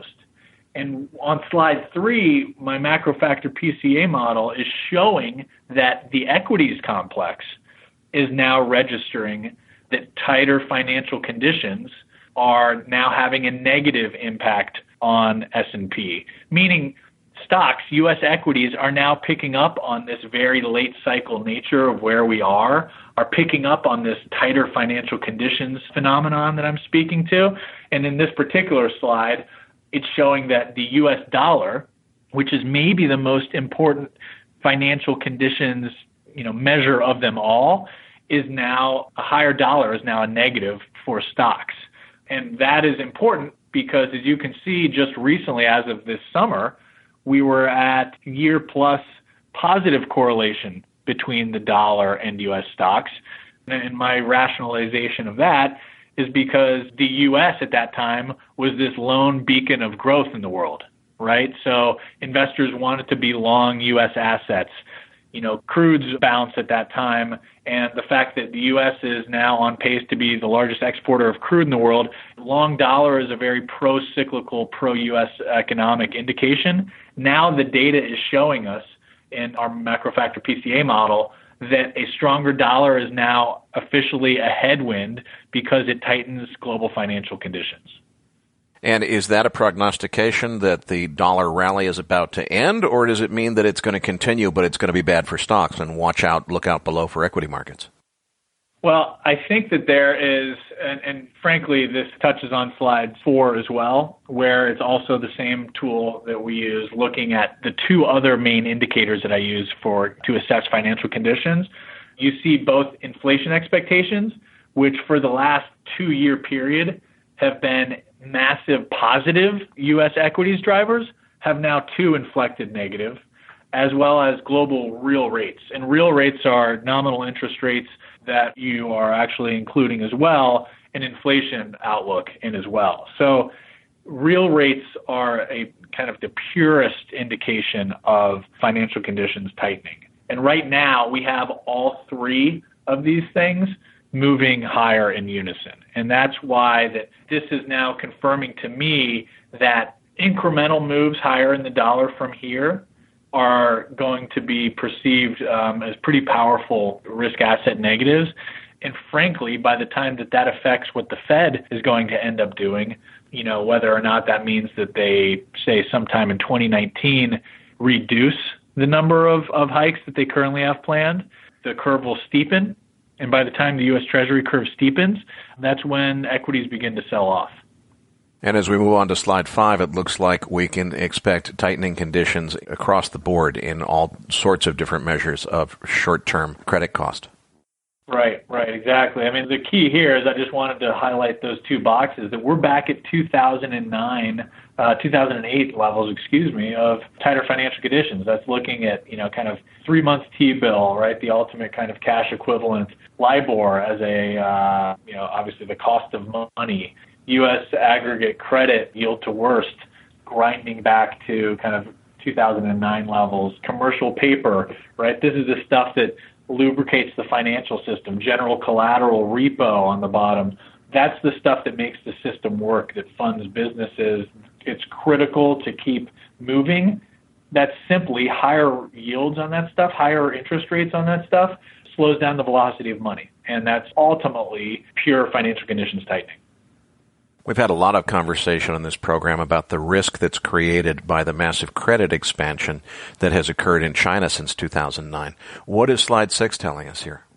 And on slide three, my macro factor P C A model is showing that the equities complex is now registering that tighter financial conditions are now having a negative impact on S and P, meaning stocks, U S equities, are now picking up on this very late cycle nature of where we are, are picking up on this tighter financial conditions phenomenon that I'm speaking to. And in this particular slide, it's showing that the U S dollar, which is maybe the most important financial conditions, you know, measure of them all, is now a higher dollar is now a negative for stocks. And that is important because, as you can see, just recently, as of this summer, we were at year plus positive correlation between the dollar and U S stocks. And my rationalization of that is because the U S at that time was this lone beacon of growth in the world, right? So investors wanted to be long U S assets. You know, crude's bounced at that time, and the fact that the U S is now on pace to be the largest exporter of crude in the world, long dollar is a very pro-cyclical, pro-U S economic indication. Now the data is showing us in our macro factor P C A model that a stronger dollar is now officially a headwind because it tightens global financial conditions.
And is that a prognostication that the dollar rally is about to end, or does it mean that it's going to continue, but it's going to be bad for stocks, and watch out, look out below for equity markets?
Well, I think that there is, and, and frankly, this touches on slide four as well, where it's also the same tool that we use looking at the two other main indicators that I use for to assess financial conditions. You see both inflation expectations, which for the last two-year period have been massive positive U S equities drivers, have now two inflected negative, as well as global real rates. And real rates are nominal interest rates that you are actually including as well, an inflation outlook in as well. So real rates are a kind of the purest indication of financial conditions tightening. And right now we have all three of these things moving higher in unison. And that's why that this is now confirming to me that incremental moves higher in the dollar from here are going to be perceived um, as pretty powerful risk asset negatives. And frankly, by the time that that affects what the Fed is going to end up doing, you know, whether or not that means that they say sometime in twenty nineteen reduce the number of, of hikes that they currently have planned, the curve will steepen. And by the time the U S Treasury curve steepens, that's when equities begin to sell off.
And as we move on to slide five, it looks like we can expect tightening conditions across the board in all sorts of different measures of short-term credit cost.
Right, right, exactly. I mean, the key here is I just wanted to highlight those two boxes, that we're back at two thousand nine, uh, two thousand eight levels, excuse me, of tighter financial conditions. That's looking at, you know, kind of three months T-bill, right, the ultimate kind of cash equivalent, LIBOR as a, uh, you know, obviously the cost of money, U S aggregate credit yield to worst, grinding back to kind of two thousand nine levels, commercial paper, right? This is the stuff that lubricates the financial system, general collateral, repo on the bottom. That's the stuff that makes the system work, that funds businesses. It's critical to keep moving that's simply higher yields on that stuff, higher interest rates on that stuff, slows down the velocity of money. And that's ultimately pure financial conditions tightening.
We've had a lot of conversation on this program about the risk that's created by the massive credit expansion that has occurred in China since two thousand nine. What is slide six telling us here?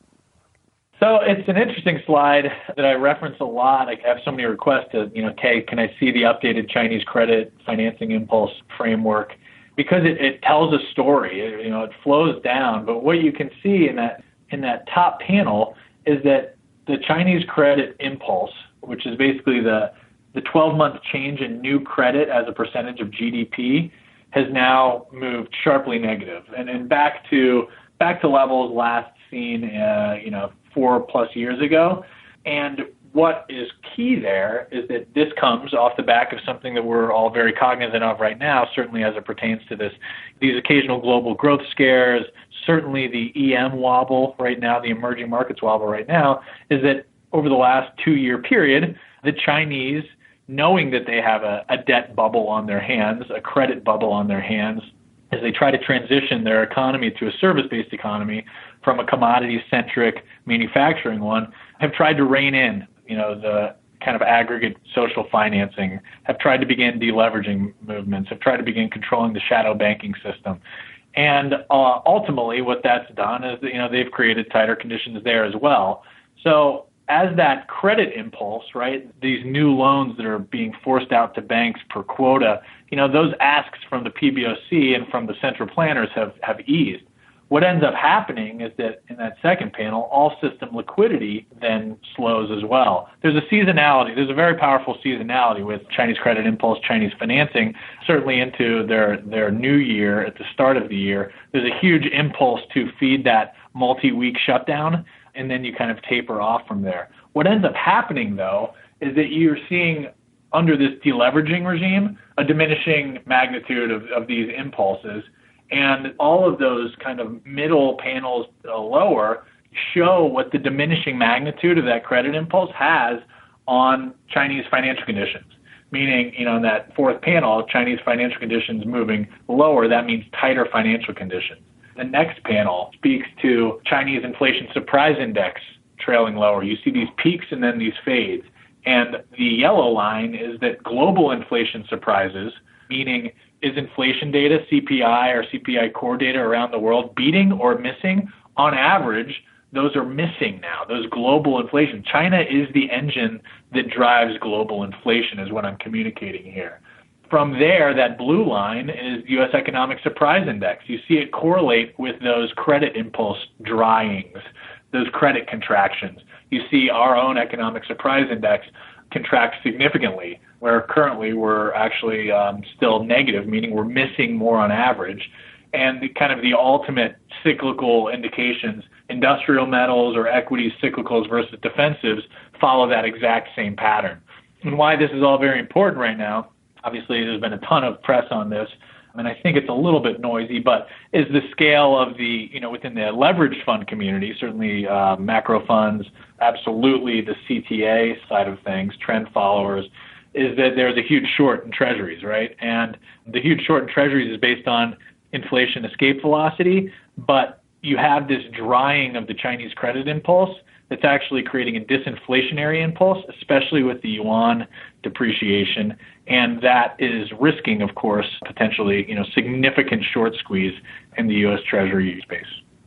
So it's an interesting slide that I reference a lot. I have so many requests to, you know, okay, can I see the updated Chinese credit financing impulse framework? Because it, it tells a story. It, you know, it flows down. But what you can see in that in that top panel is that the Chinese credit impulse, which is basically the the twelve-month change in new credit as a percentage of G D P, has now moved sharply negative, and and back to back to levels last seen, uh, you know, four plus years ago. And what is key there is that this comes off the back of something that we're all very cognizant of right now, certainly as it pertains to this, these occasional global growth scares, certainly the E M wobble right now, the emerging markets wobble right now, is that over the last two-year period, the Chinese, knowing that they have a, a debt bubble on their hands, a credit bubble on their hands, as they try to transition their economy to a service-based economy from a commodity-centric manufacturing one, have tried to rein in, you know, the kind of aggregate social financing, have tried to begin deleveraging movements, have tried to begin controlling the shadow banking system. And uh, ultimately what that's done is that, you know, they've created tighter conditions there as well. So as that credit impulse, right, these new loans that are being forced out to banks per quota, you know, those asks from the P B O C and from the central planners have, have eased. What ends up happening is that in that second panel, all system liquidity then slows as well. There's a seasonality. There's a very powerful seasonality with Chinese credit impulse, Chinese financing, certainly into their, their new year at the start of the year. There's a huge impulse to feed that multi-week shutdown, and then you kind of taper off from there. What ends up happening, though, is that you're seeing under this deleveraging regime a diminishing magnitude of, of these impulses. And all of those kind of middle panels uh, lower show what the diminishing magnitude of that credit impulse has on Chinese financial conditions. Meaning, you know, in that fourth panel, Chinese financial conditions moving lower, that means tighter financial conditions. The next panel speaks to Chinese inflation surprise index trailing lower. You see these peaks and then these fades. And the yellow line is that global inflation surprises, meaning is inflation data, C P I or C P I core data around the world beating or missing? On average, those are missing now, those global inflation. China is the engine that drives global inflation is what I'm communicating here. From there, that blue line is U S Economic Surprise Index. You see it correlate with those credit impulse dryings, those credit contractions. You see our own Economic Surprise Index contract significantly, where currently we're actually um, still negative, meaning we're missing more on average. And the, kind of the ultimate cyclical indications, industrial metals or equities cyclicals versus defensives, follow that exact same pattern. And why this is all very important right now, obviously there's been a ton of press on this, and I think it's a little bit noisy, but is the scale of the, you know, within the leveraged fund community, certainly uh, macro funds, absolutely the C T A side of things, trend followers, is that there's a huge short in treasuries, right? And the huge short in treasuries is based on inflation escape velocity, but you have this drying of the Chinese credit impulse that's actually creating a disinflationary impulse, especially with the yuan depreciation, and that is risking, of course, potentially, you know, significant short squeeze in the U S Treasury space.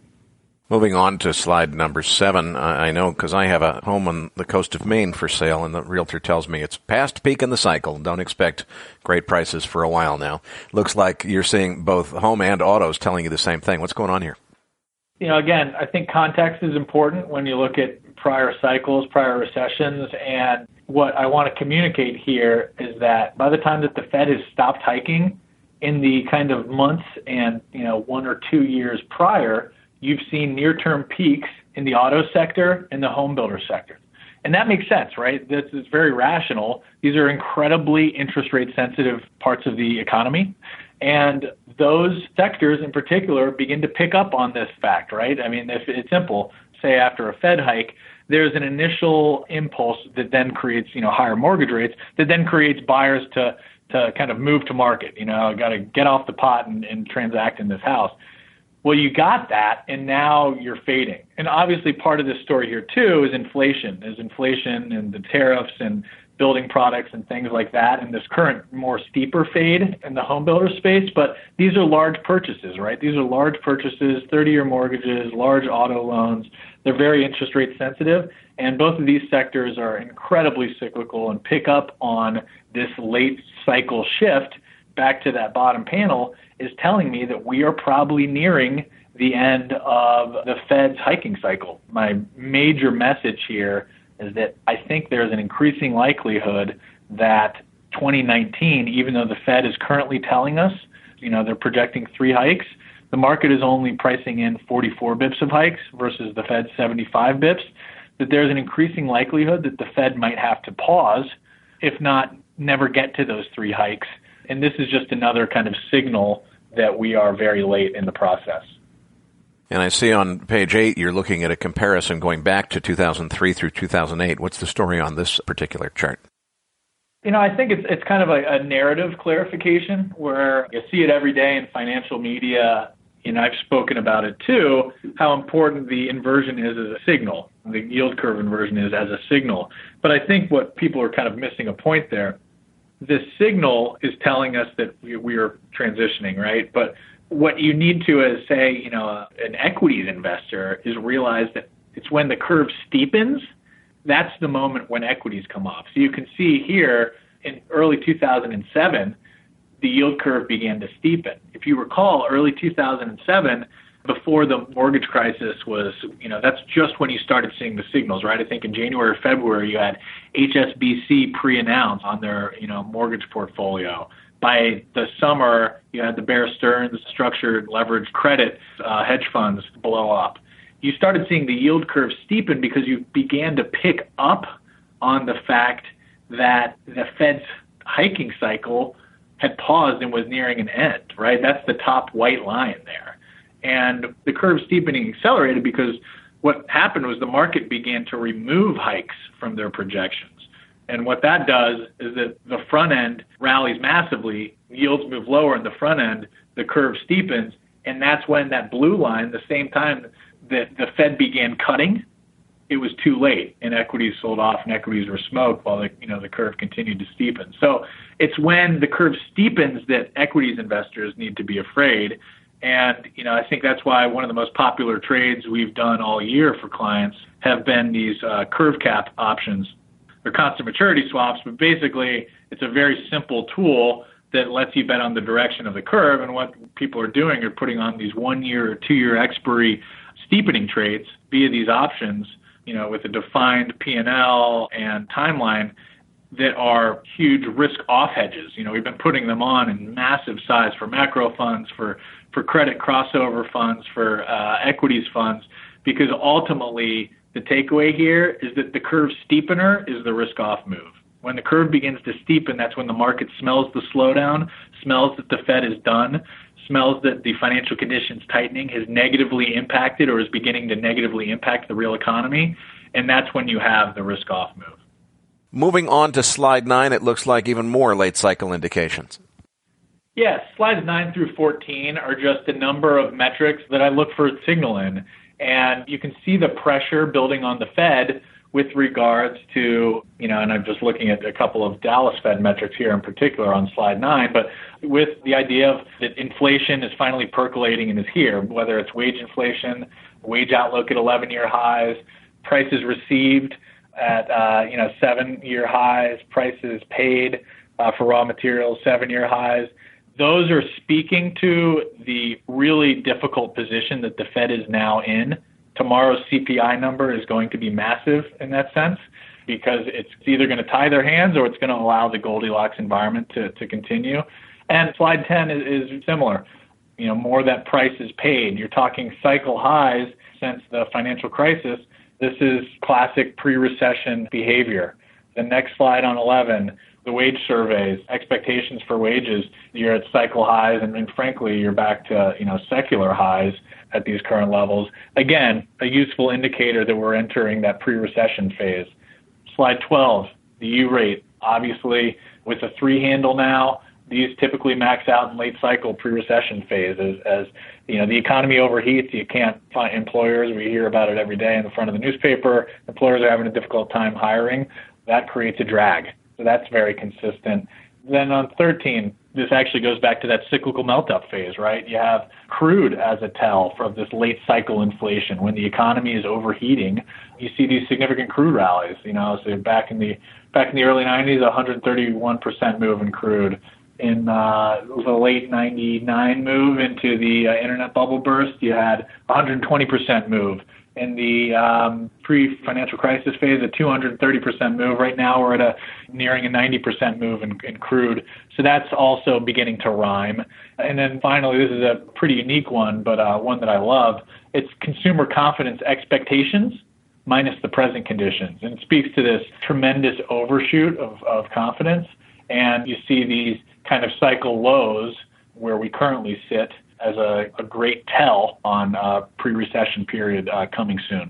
Moving on to slide number seven, I know because I have a home on the coast of Maine for sale, and the realtor tells me it's past peak in the cycle. Don't expect great prices for a while now. Looks like you're seeing both home and autos telling you the same thing. What's going on here?
You know, again, I think context is important when you look at prior cycles, prior recessions, and what I want to communicate here is that by the time that the Fed has stopped hiking in the kind of months and, you know, one or two years prior, you've seen near-term peaks in the auto sector and the home builder sector. And that makes sense, right? This is very rational. These are incredibly interest rate sensitive parts of the economy. And those sectors in particular begin to pick up on this fact, right? I mean, if it's simple, say after a Fed hike, there's an initial impulse that then creates, you know, higher mortgage rates that then creates buyers to to kind of move to market. You know, I got to get off the pot and, and transact in this house. Well, you got that, and now you're fading. And obviously part of this story here, too, is inflation. There's inflation and the tariffs and building products and things like that, and this current more steeper fade in the home builder space. But these are large purchases, right? These are large purchases, thirty-year mortgages, large auto loans. They're very interest rate sensitive, and both of these sectors are incredibly cyclical and pick up on this late cycle shift. Back to that bottom panel is telling me that we are probably nearing the end of the Fed's hiking cycle. My major message here is that I think there's an increasing likelihood that twenty nineteen, even though the Fed is currently telling us, you know, they're projecting three hikes, the market is only pricing in forty-four bips of hikes versus the Fed's seventy-five bips, that there's an increasing likelihood that the Fed might have to pause, if not never get to those three hikes. And this is just another kind of signal that we are very late in the process.
And I see on page eight, you're looking at a comparison going back to two thousand three through two thousand eight. What's the story on this particular chart?
You know, I think it's it's kind of a, a narrative clarification where you see it every day in financial media. You know, I've spoken about it too, how important the inversion is as a signal. The yield curve inversion is as a signal. But I think what people are kind of missing a point there. This signal is telling us that we, we are transitioning, right? But what you need to, as say, you know, an equities investor, is realize that it's when the curve steepens, that's the moment when equities come off. So you can see here in early two thousand seven, the yield curve began to steepen. If you recall, early two thousand seven, before the mortgage crisis was, you know, that's just when you started seeing the signals, right? I think in January or February, you had H S B C pre-announce on their, you know, mortgage portfolio. By the summer, you had the Bear Stearns structured leveraged credit uh, hedge funds blow up. You started seeing the yield curve steepen because you began to pick up on the fact that the Fed's hiking cycle had paused and was nearing an end, right? That's the top white line there. And the curve steepening accelerated because what happened was the market began to remove hikes from their projections. And what that does is that the front end rallies massively, yields move lower in the front end, the curve steepens, and that's when that blue line, the same time that the Fed began cutting, it was too late, and equities sold off and equities were smoked while the, you know, the curve continued to steepen. So it's when the curve steepens that equities investors need to be afraid. And, you know, I think that's why one of the most popular trades we've done all year for clients have been these uh, curve cap options. They're constant maturity swaps, but basically it's a very simple tool that lets you bet on the direction of the curve. And what people are doing are putting on these one-year or two-year expiry steepening trades via these options, you know, with a defined P and L and timeline that are huge risk-off hedges. You know, we've been putting them on in massive size for macro funds, for for credit crossover funds, for uh, equities funds, because ultimately the takeaway here is that the curve steepener is the risk-off move. When the curve begins to steepen, that's when the market smells the slowdown, smells that the Fed is done, smells that the financial conditions tightening has negatively impacted or is beginning to negatively impact the real economy, and that's when you have the risk-off move.
Moving on to slide nine, it looks like even more late cycle indications.
Yes, slides nine through fourteen are just a number of metrics that I look for signal in. And you can see the pressure building on the Fed with regards to, you know, and I'm just looking at a couple of Dallas Fed metrics here in particular on slide nine, but with the idea of that inflation is finally percolating and is here, whether it's wage inflation, wage outlook at eleven-year highs, prices received at, uh, you know, seven-year highs, prices paid uh, for raw materials, seven-year highs. Those are speaking to the really difficult position that the Fed is now in. Tomorrow's C P I number is going to be massive in that sense because it's either going to tie their hands or it's going to allow the Goldilocks environment to, to continue. And slide ten is, is similar. You know, more that price is paid. You're talking cycle highs since the financial crisis. This is classic pre-recession behavior. The next slide on eleven, the wage surveys, expectations for wages, you're at cycle highs, and, and frankly, you're back to, you know, secular highs at these current levels. Again, a useful indicator that we're entering that pre-recession phase. Slide twelve, the U rate. Obviously, with a three handle now. These typically max out in late cycle pre-recession phases as, you know, the economy overheats. You can't find employers. We hear about it every day in the front of the newspaper. Employers are having a difficult time hiring. That creates a drag. So that's very consistent. Then on thirteen, this actually goes back to that cyclical melt-up phase, right? You have crude as a tell from this late cycle inflation. When the economy is overheating, you see these significant crude rallies. You know, so back in the back in the early nineties, one hundred thirty-one percent move in crude. In uh, the late ninety-nine move into the uh, internet bubble burst, you had one hundred twenty percent move. In the um, pre-financial crisis phase, a two hundred thirty percent move. Right now, we're at a nearing a ninety percent move in, in crude. So that's also beginning to rhyme. And then finally, this is a pretty unique one, but uh, one that I love. It's consumer confidence expectations minus the present conditions. And it speaks to this tremendous overshoot of, of confidence. And you see these kind of cycle lows where we currently sit as a, a great tell on a pre-recession period uh, coming soon.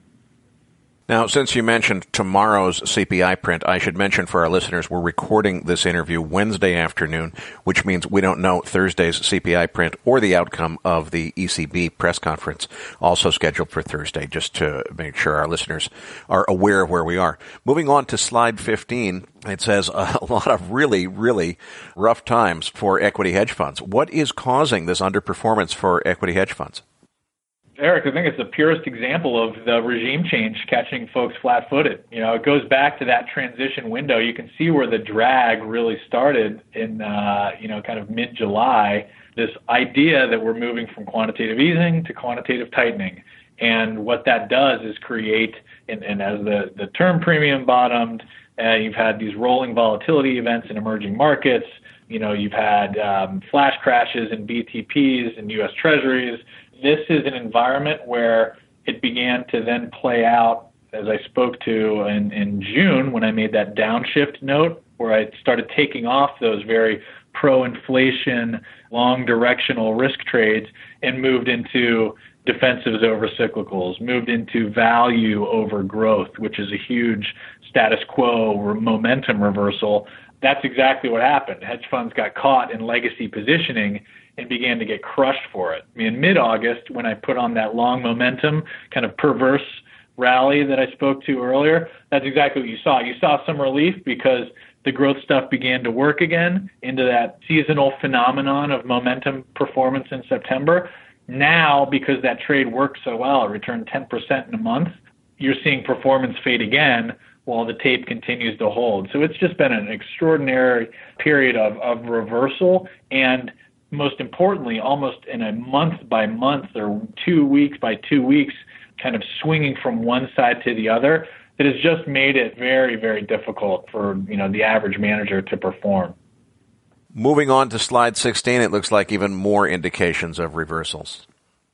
Now, since you mentioned tomorrow's C P I print, I should mention for our listeners, we're recording this interview Wednesday afternoon, which means we don't know Thursday's C P I print or the outcome of the E C B press conference, also scheduled for Thursday, just to make sure our listeners are aware of where we are. Moving on to slide fifteen, it says a lot of really, really rough times for equity hedge funds. What is causing this underperformance for equity hedge funds?
Eric, I think it's the purest example of the regime change catching folks flat-footed. You know, it goes back to that transition window. You can see where the drag really started in, uh, you know, kind of mid-July, this idea that we're moving from quantitative easing to quantitative tightening. And what that does is create, and, and as the, the term premium bottomed, uh, you've had these rolling volatility events in emerging markets. You know, you've had um, flash crashes in B T Ps and U S Treasuries. This is an environment where it began to then play out, as I spoke to in, in June when I made that downshift note, where I started taking off those very pro-inflation, long directional risk trades and moved into defensives over cyclicals, moved into value over growth, which is a huge status quo or momentum reversal. That's exactly what happened. Hedge funds got caught in legacy positioning and began to get crushed for it. I mean, in mid-August, when I put on that long momentum, kind of perverse rally that I spoke to earlier, that's exactly what you saw. You saw some relief because the growth stuff began to work again into that seasonal phenomenon of momentum performance in September. Now, because that trade worked so well, it returned ten percent in a month, you're seeing performance fade again while the tape continues to hold. So it's just been an extraordinary period of, of reversal, and most importantly, almost in a month by month or two weeks by two weeks, kind of swinging from one side to the other, that has just made it very, very difficult for, you know, the average manager to perform.
Moving on to slide sixteen, it looks like even more indications of reversals.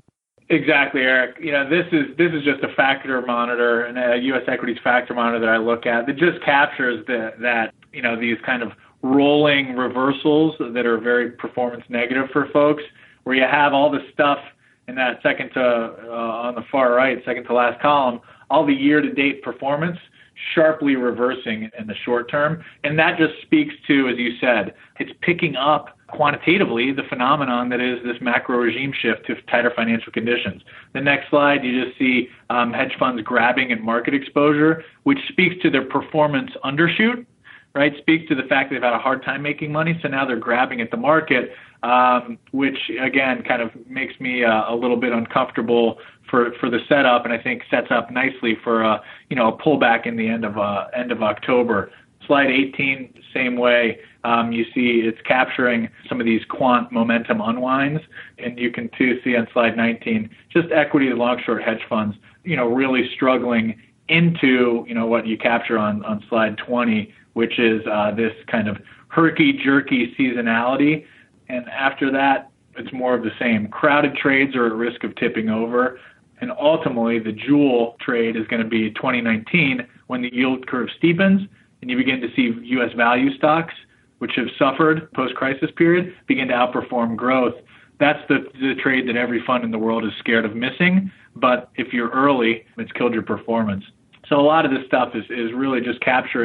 Exactly, Eric. You know, this is this is just a factor monitor and a U S equities factor monitor that I look at that just captures the, that, you know, these kind of rolling reversals that are very performance negative for folks, where you have all the stuff in that second to, uh, on the far right, second to last column, all the year-to-date performance sharply reversing in the short term. And that just speaks to, as you said, it's picking up quantitatively the phenomenon that is this macro regime shift to tighter financial conditions. The next slide, you just see um, hedge funds grabbing at market exposure, which speaks to their performance undershoot, right? Speaks to the fact that they've had a hard time making money, so now they're grabbing at the market, um, which, again, kind of makes me uh, a little bit uncomfortable for, for the setup, and I think sets up nicely for a, you know, a pullback in the end of uh, end of October. Slide eighteen, same way. Um, you see it's capturing some of these quant momentum unwinds, and you can too see on slide nineteen, just equity long-short hedge funds, you know, really struggling into, you know, what you capture on, on slide twenty, which is uh, this kind of herky-jerky seasonality. And after that, it's more of the same. Crowded trades are at risk of tipping over. And ultimately, the jewel trade is going to be twenty nineteen when the yield curve steepens and you begin to see U S value stocks, which have suffered post-crisis period, begin to outperform growth. That's the, the trade that every fund in the world is scared of missing. But if you're early, it's killed your performance. So a lot of this stuff is, is really just capturing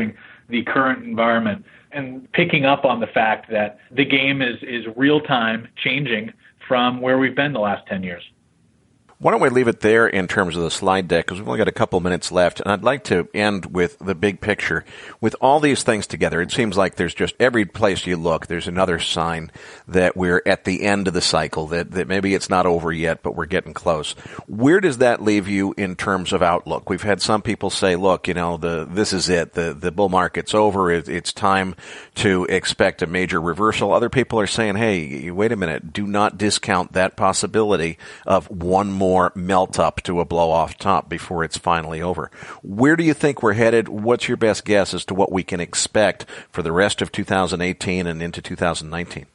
the current environment and picking up on the fact that the game is, is real time changing from where we've been the last ten years.
Why don't we leave it there in terms of the slide deck, because we've only got a couple minutes left, and I'd like to end with the big picture. With all these things together, it seems like there's just every place you look, there's another sign that we're at the end of the cycle, that, that maybe it's not over yet, but we're getting close. Where does that leave you in terms of outlook? We've had some people say, look, you know, the this is it, the, the bull market's over, it, it's time to expect a major reversal. Other people are saying, hey, wait a minute, do not discount that possibility of one more melt up to a blow off top before it's finally over. Where do you think we're headed? What's your best guess as to what we can expect for the rest of two thousand eighteen and into two thousand nineteen?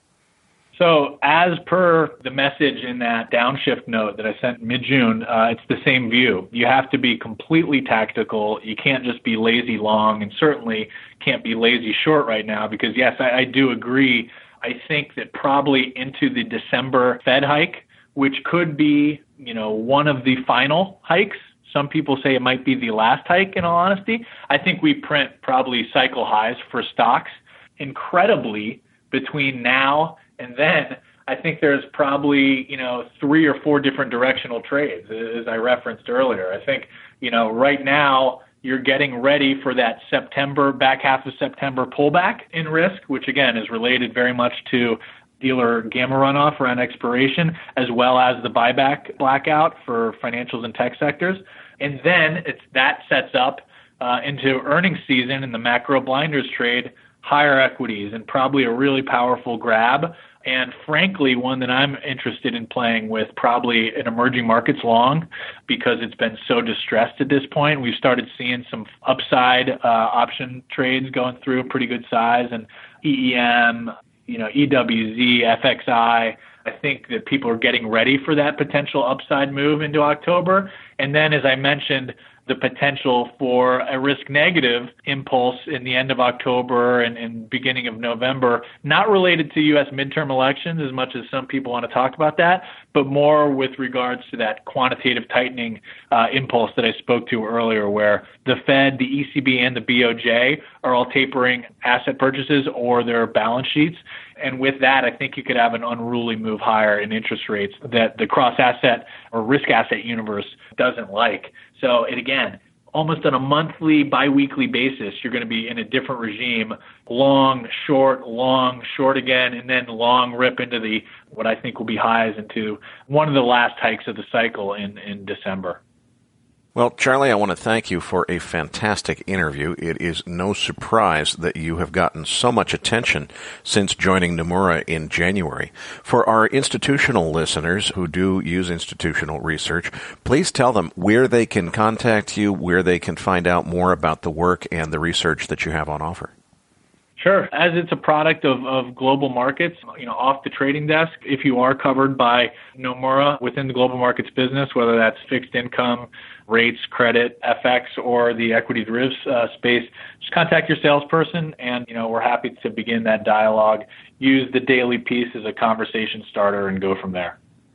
So as per the message in that downshift note that I sent mid-June, uh, it's the same view. You have to be completely tactical. You can't just be lazy long, and certainly can't be lazy short right now, because yes, I, I do agree. I think that probably into the December Fed hike, which could be, you know, one of the final hikes. Some people say it might be the last hike, in all honesty. I think we print probably cycle highs for stocks. Incredibly, between now and then, I think there's probably, you know, three or four different directional trades, as I referenced earlier. I think, you know, right now you're getting ready for that September, back half of September pullback in risk, which again is related very much to dealer gamma runoff around expiration, as well as the buyback blackout for financials and tech sectors. And then it's that sets up uh, into earnings season and the macro blinders trade, higher equities, and probably a really powerful grab. And frankly, one that I'm interested in playing with, probably an emerging markets long, because it's been so distressed at this point. We've started seeing some upside uh, option trades going through a pretty good size, and E E M, you know, E W Z, F X I. I think that people are getting ready for that potential upside move into October. And then, as I mentioned, the potential for a risk negative impulse in the end of October and, and beginning of November, not related to U S midterm elections as much as some people want to talk about that, but more with regards to that quantitative tightening uh, impulse that I spoke to earlier, where the Fed, the E C B, and the B O J are all tapering asset purchases or their balance sheets. And with that, I think you could have an unruly move higher in interest rates that the cross-asset or risk asset universe doesn't like. So, and again, almost on a monthly, biweekly basis, you're going to be in a different regime, long, short, long, short again, and then long rip into the what I think will be highs into one of the last hikes of the cycle in, in December.
Well, Charlie, I want to thank you for a fantastic interview. It is no surprise that you have gotten so much attention since joining Nomura in January. For our institutional listeners who do use institutional research, please tell them where they can contact you, where they can find out more about the work and the research that you have on offer.
Sure. As it's a product of, of global markets, you know, off the trading desk, if you are covered by Nomura within the global markets business, whether that's fixed income, rates, credit, F X, or the equity derivatives uh, space, just contact your salesperson, and, you know, we're happy to begin that dialogue. Use the daily piece as a conversation starter and go from there.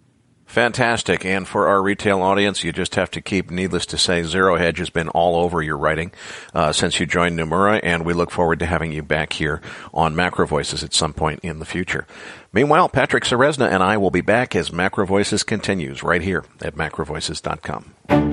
Fantastic. And for our retail audience, you just have to keep, needless to say, Zero Hedge has been all over your writing uh, since you joined Nomura, and we look forward to having you back here on Macro Voices at some point in the future. Meanwhile, Patrick Ceresna and I will be back as Macro Voices continues right here at macro voices dot com.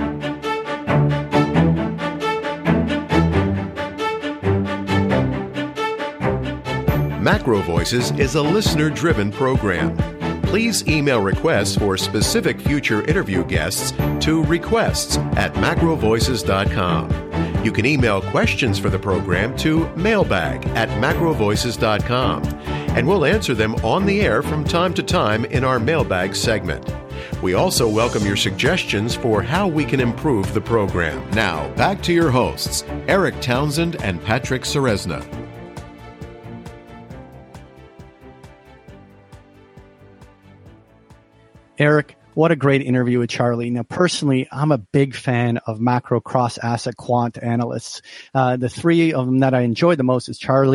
Macro Voices is a listener-driven program. Please email requests for specific future interview guests to requests at macro voices dot com. You can email questions for the program to mailbag at macro voices dot com, and we'll answer them on the air from time to time in our mailbag segment. We also welcome your suggestions for how we can improve the program. Now, back to your hosts, Eric Townsend and Patrick Ceresna.
Eric, what a great interview with Charlie. Now, personally, I'm a big fan of macro cross-asset quant analysts. Uh, the three of them that I enjoy the most is Charlie,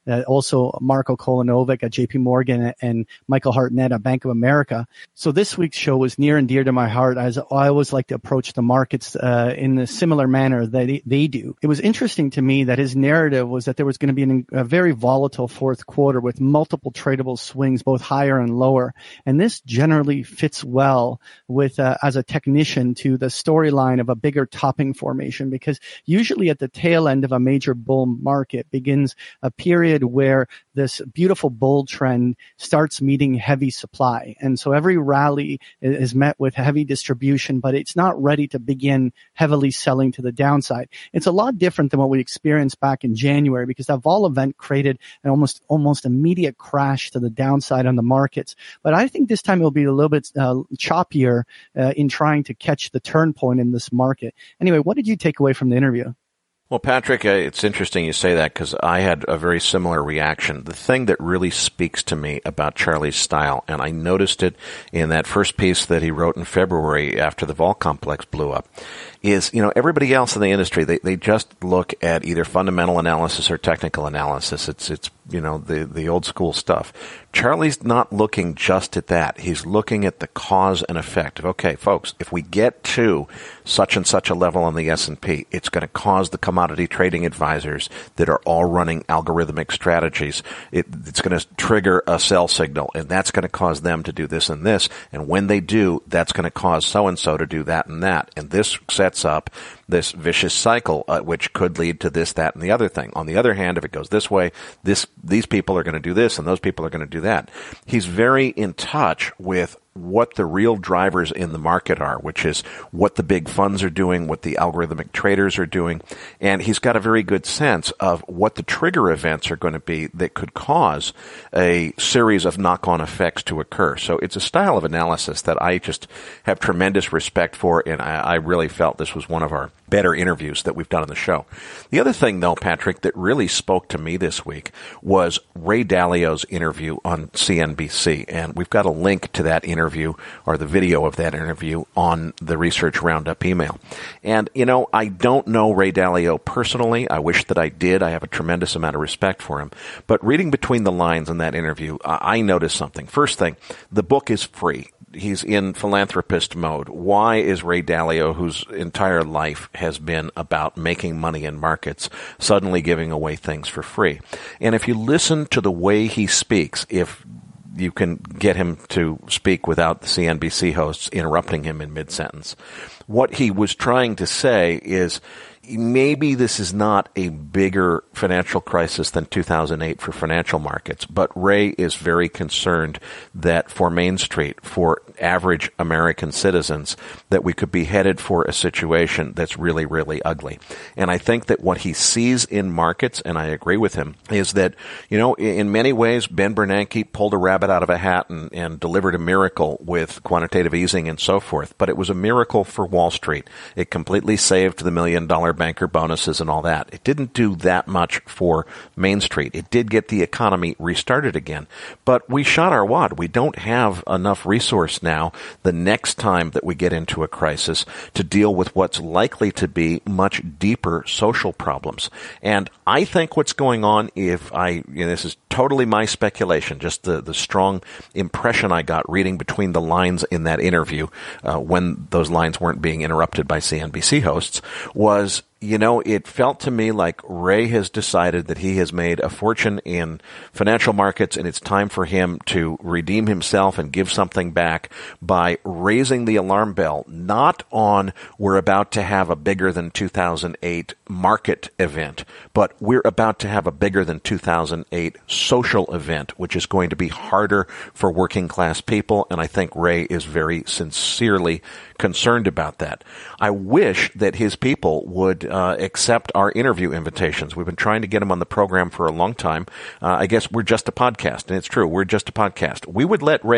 uh, also Marko Kolanovic at J P Morgan and Michael Hartnett at Bank of America. So this week's show was near and dear to my heart, as I always like to approach the markets uh, in a similar manner that they, they do. It was interesting to me that his narrative was that there was going to be an, a very volatile fourth quarter with multiple tradable swings, both higher and lower. And this generally fits well with, uh, as a technician, to the storyline of a bigger topping formation, because usually at the tail end of a major bull market begins a period where this beautiful bull trend starts meeting heavy supply. And so every rally is met with heavy distribution, but it's not ready to begin heavily selling to the downside. It's a lot different than what we experienced back in January, because that vol event created an almost almost immediate crash to the downside on the markets. But I think this time it'll be a little bit uh, choppier uh, in trying to catch the turn point in this market. Anyway, what did you take away from the interview?
Well, Patrick, uh, it's interesting you say that, because I had a very similar reaction. The thing that really speaks to me about Charlie's style, and I noticed it in that first piece that he wrote in February after the vol complex blew up, is, you know, everybody else in the industry, they, they just look at either fundamental analysis or technical analysis. It's, it's, you know, the, the old school stuff. Charlie's not looking just at that. He's looking at the cause and effect of, okay, folks, if we get to such and such a level on the S and P, it's going to cause the commodity trading advisors that are all running algorithmic strategies. It, it's going to trigger a sell signal, and that's going to cause them to do this and this. And when they do, that's going to cause so-and-so to do that and that. And this sets up this vicious cycle, uh, which could lead to this, that, and the other thing. On the other hand, if it goes this way, this these people are going to do this, and those people are going to do that. He's very in touch with what the real drivers in the market are, which is what the big funds are doing, what the algorithmic traders are doing. And he's got a very good sense of what the trigger events are going to be that could cause a series of knock-on effects to occur. So it's a style of analysis that I just have tremendous respect for, and I, I really felt this was one of our better interviews that we've done on the show. The other thing, though, Patrick, that really spoke to me this week was Ray Dalio's interview on C N B C. And we've got a link to that interview interview or the video of that interview on the Research Roundup email. And, you know, I don't know Ray Dalio personally. I wish that I did. I have a tremendous amount of respect for him. But reading between the lines in that interview, I noticed something. First thing, the book is free. He's in philanthropist mode. Why is Ray Dalio, whose entire life has been about making money in markets, suddenly giving away things for free? And if you listen to the way he speaks, if you can get him to speak without the C N B C hosts interrupting him in mid-sentence, what he was trying to say is, maybe this is not a bigger financial crisis than two thousand eight for financial markets, but Ray is very concerned that for Main Street, for average American citizens, that we could be headed for a situation that's really, really ugly. And I think that what he sees in markets, and I agree with him, is that, you know, in many ways, Ben Bernanke pulled a rabbit out of a hat and, and delivered a miracle with quantitative easing and so forth, but it was a miracle for Wall Street. It completely saved the million dollar banker bonuses and all that. It didn't do that much for Main Street. It did get the economy restarted again, but we shot our wad. We don't have enough resource now the next time that we get into a crisis to deal with what's likely to be much deeper social problems. And I think what's going on, if I, you know, this is totally my speculation, just the, the strong impression I got reading between the lines in that interview, uh, when those lines weren't being interrupted by C N B C hosts, was, you know, it felt to me like Ray has decided that he has made a fortune in financial markets, and it's time for him to redeem himself and give something back by raising the alarm bell, not on we're about to have a bigger than two thousand eight market event, but we're about to have a bigger than two thousand eight social event, which is going to be harder for working class people. And I think Ray is very sincerely concerned about that. I wish that his people would uh, accept our interview invitations. We've been trying to get him on the program for a long time. Uh, I guess we're just a podcast, and it's true. We're just a podcast. We would let Ray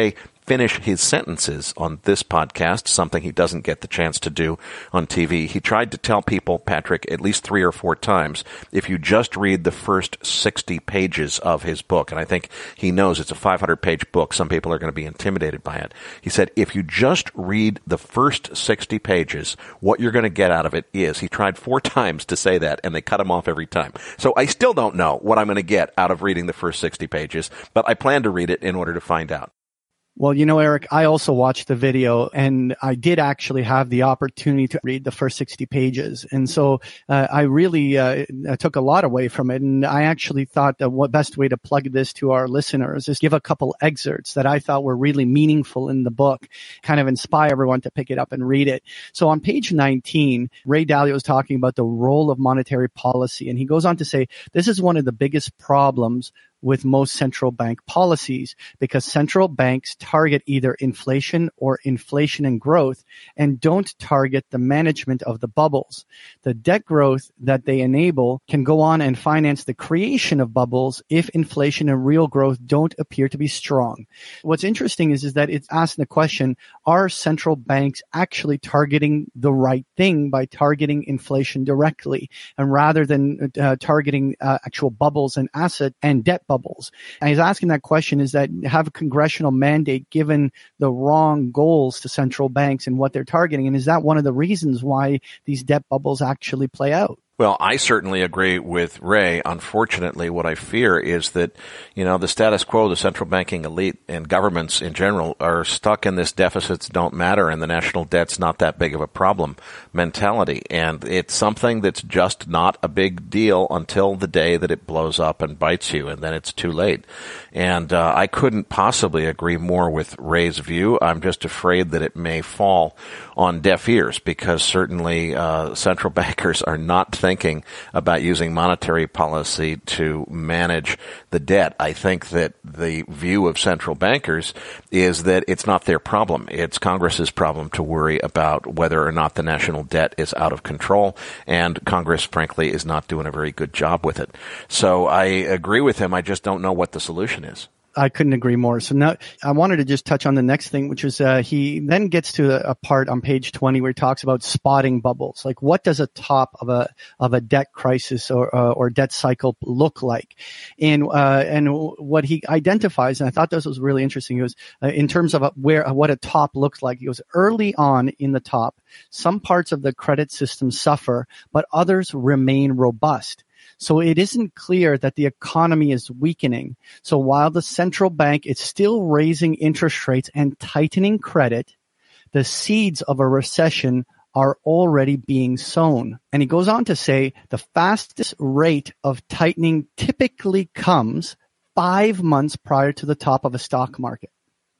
finish his sentences on this podcast, something he doesn't get the chance to do on T V. He tried to tell people, Patrick, at least three or four times, if you just read the first sixty pages of his book, and I think he knows it's a five hundred page book, some people are going to be intimidated by it. He said, if you just read the first sixty pages, what you're going to get out of it is, he tried four times to say that, and they cut him off every time. So I still don't know what I'm going to get out of reading the first sixty pages, but I plan to read it in order to find out.
Well, you know, Eric, I also watched the video, and I did actually have the opportunity to read the first sixty pages. And so uh, I really uh, took a lot away from it. And I actually thought the best way to plug this to our listeners is give a couple excerpts that I thought were really meaningful in the book, kind of inspire everyone to pick it up and read it. So on page nineteen, Ray Dalio is talking about the role of monetary policy. And he goes on to say, this is one of the biggest problems with most central bank policies, because central banks target either inflation or inflation and growth and don't target the management of the bubbles. The debt growth that they enable can go on and finance the creation of bubbles if inflation and real growth don't appear to be strong. What's interesting is, is that it's asking the question, are central banks actually targeting the right thing by targeting inflation directly, and rather than uh, targeting uh, actual bubbles and asset and debt bubbles? And he's asking that question, is that have a congressional mandate given the wrong goals to central banks and what they're targeting? And is that one of the reasons why these debt bubbles actually play out?
Well, I certainly agree with Ray. Unfortunately, what I fear is that, you know, the status quo, the central banking elite and governments in general are stuck in this deficits don't matter and the national debt's not that big of a problem mentality. And it's something that's just not a big deal until the day that it blows up and bites you, and then it's too late. And uh, I couldn't possibly agree more with Ray's view. I'm just afraid that it may fall on deaf ears, because certainly uh, central bankers are not thinking about using monetary policy to manage the debt. I think that the view of central bankers is that it's not their problem. It's Congress's problem to worry about whether or not the national debt is out of control, and Congress, frankly, is not doing a very good job with it. So I agree with him. I just don't know what the solution is.
I couldn't agree more. So now I wanted to just touch on the next thing, which is uh, he then gets to a, a part on page twenty where he talks about spotting bubbles. Like, what does a top of a of a debt crisis or uh, or debt cycle look like? And uh, and what he identifies, and I thought this was really interesting, was uh, in terms of a, where uh, what a top looks like. He goes, early on in the top, some parts of the credit system suffer, but others remain robust. So it isn't clear that the economy is weakening. So while the central bank is still raising interest rates and tightening credit, the seeds of a recession are already being sown. And he goes on to say the fastest rate of tightening typically comes five months prior to the top of a stock market.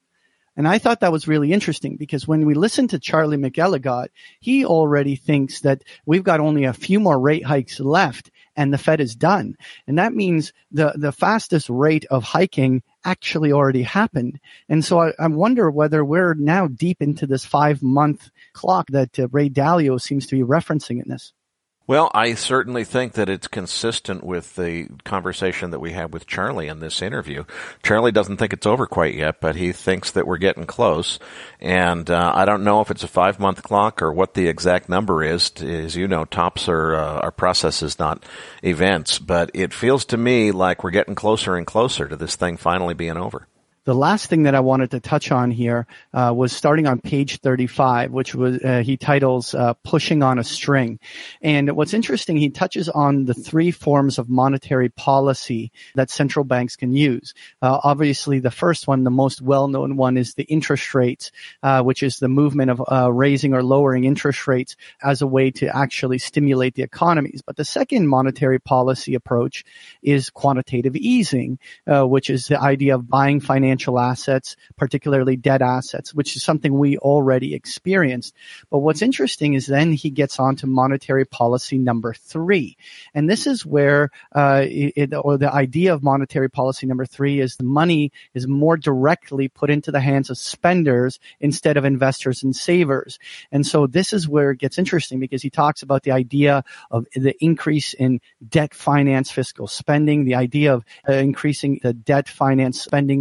And I thought that was really interesting, because when we listen to Charlie McElligott, he already thinks that we've got only a few more rate hikes left and the Fed is done. And that means the, the fastest rate of hiking actually already happened. And so I, I wonder whether we're now deep into this five-month clock that uh, Ray Dalio seems to be referencing in this.
Well, I certainly think that it's consistent with the conversation that we had with Charlie in this interview. Charlie doesn't think it's over quite yet, but he thinks that we're getting close. And uh, I don't know if it's a five-month clock or what the exact number is. As you know, tops are, uh, are processes, not events. But it feels to me like we're getting closer and closer to this thing finally being over.
The last thing that I wanted to touch on here uh, was starting on page thirty-five, which was uh, he titles uh, Pushing on a String. And what's interesting, he touches on the three forms of monetary policy that central banks can use. Uh, obviously, the first one, the most well-known one, is the interest rates, uh, which is the movement of uh, raising or lowering interest rates as a way to actually stimulate the economies. But the second monetary policy approach is quantitative easing, uh, which is the idea of buying financial assets, particularly debt assets, which is something we already experienced. But what's interesting is then he gets on to monetary policy number three. And this is where, uh, it, or the idea of monetary policy number three is the money is more directly put into the hands of spenders instead of investors and savers. And so this is where it gets interesting, because he talks about the idea of the increase in debt finance fiscal spending, the idea of uh, increasing the debt finance spending while Tre-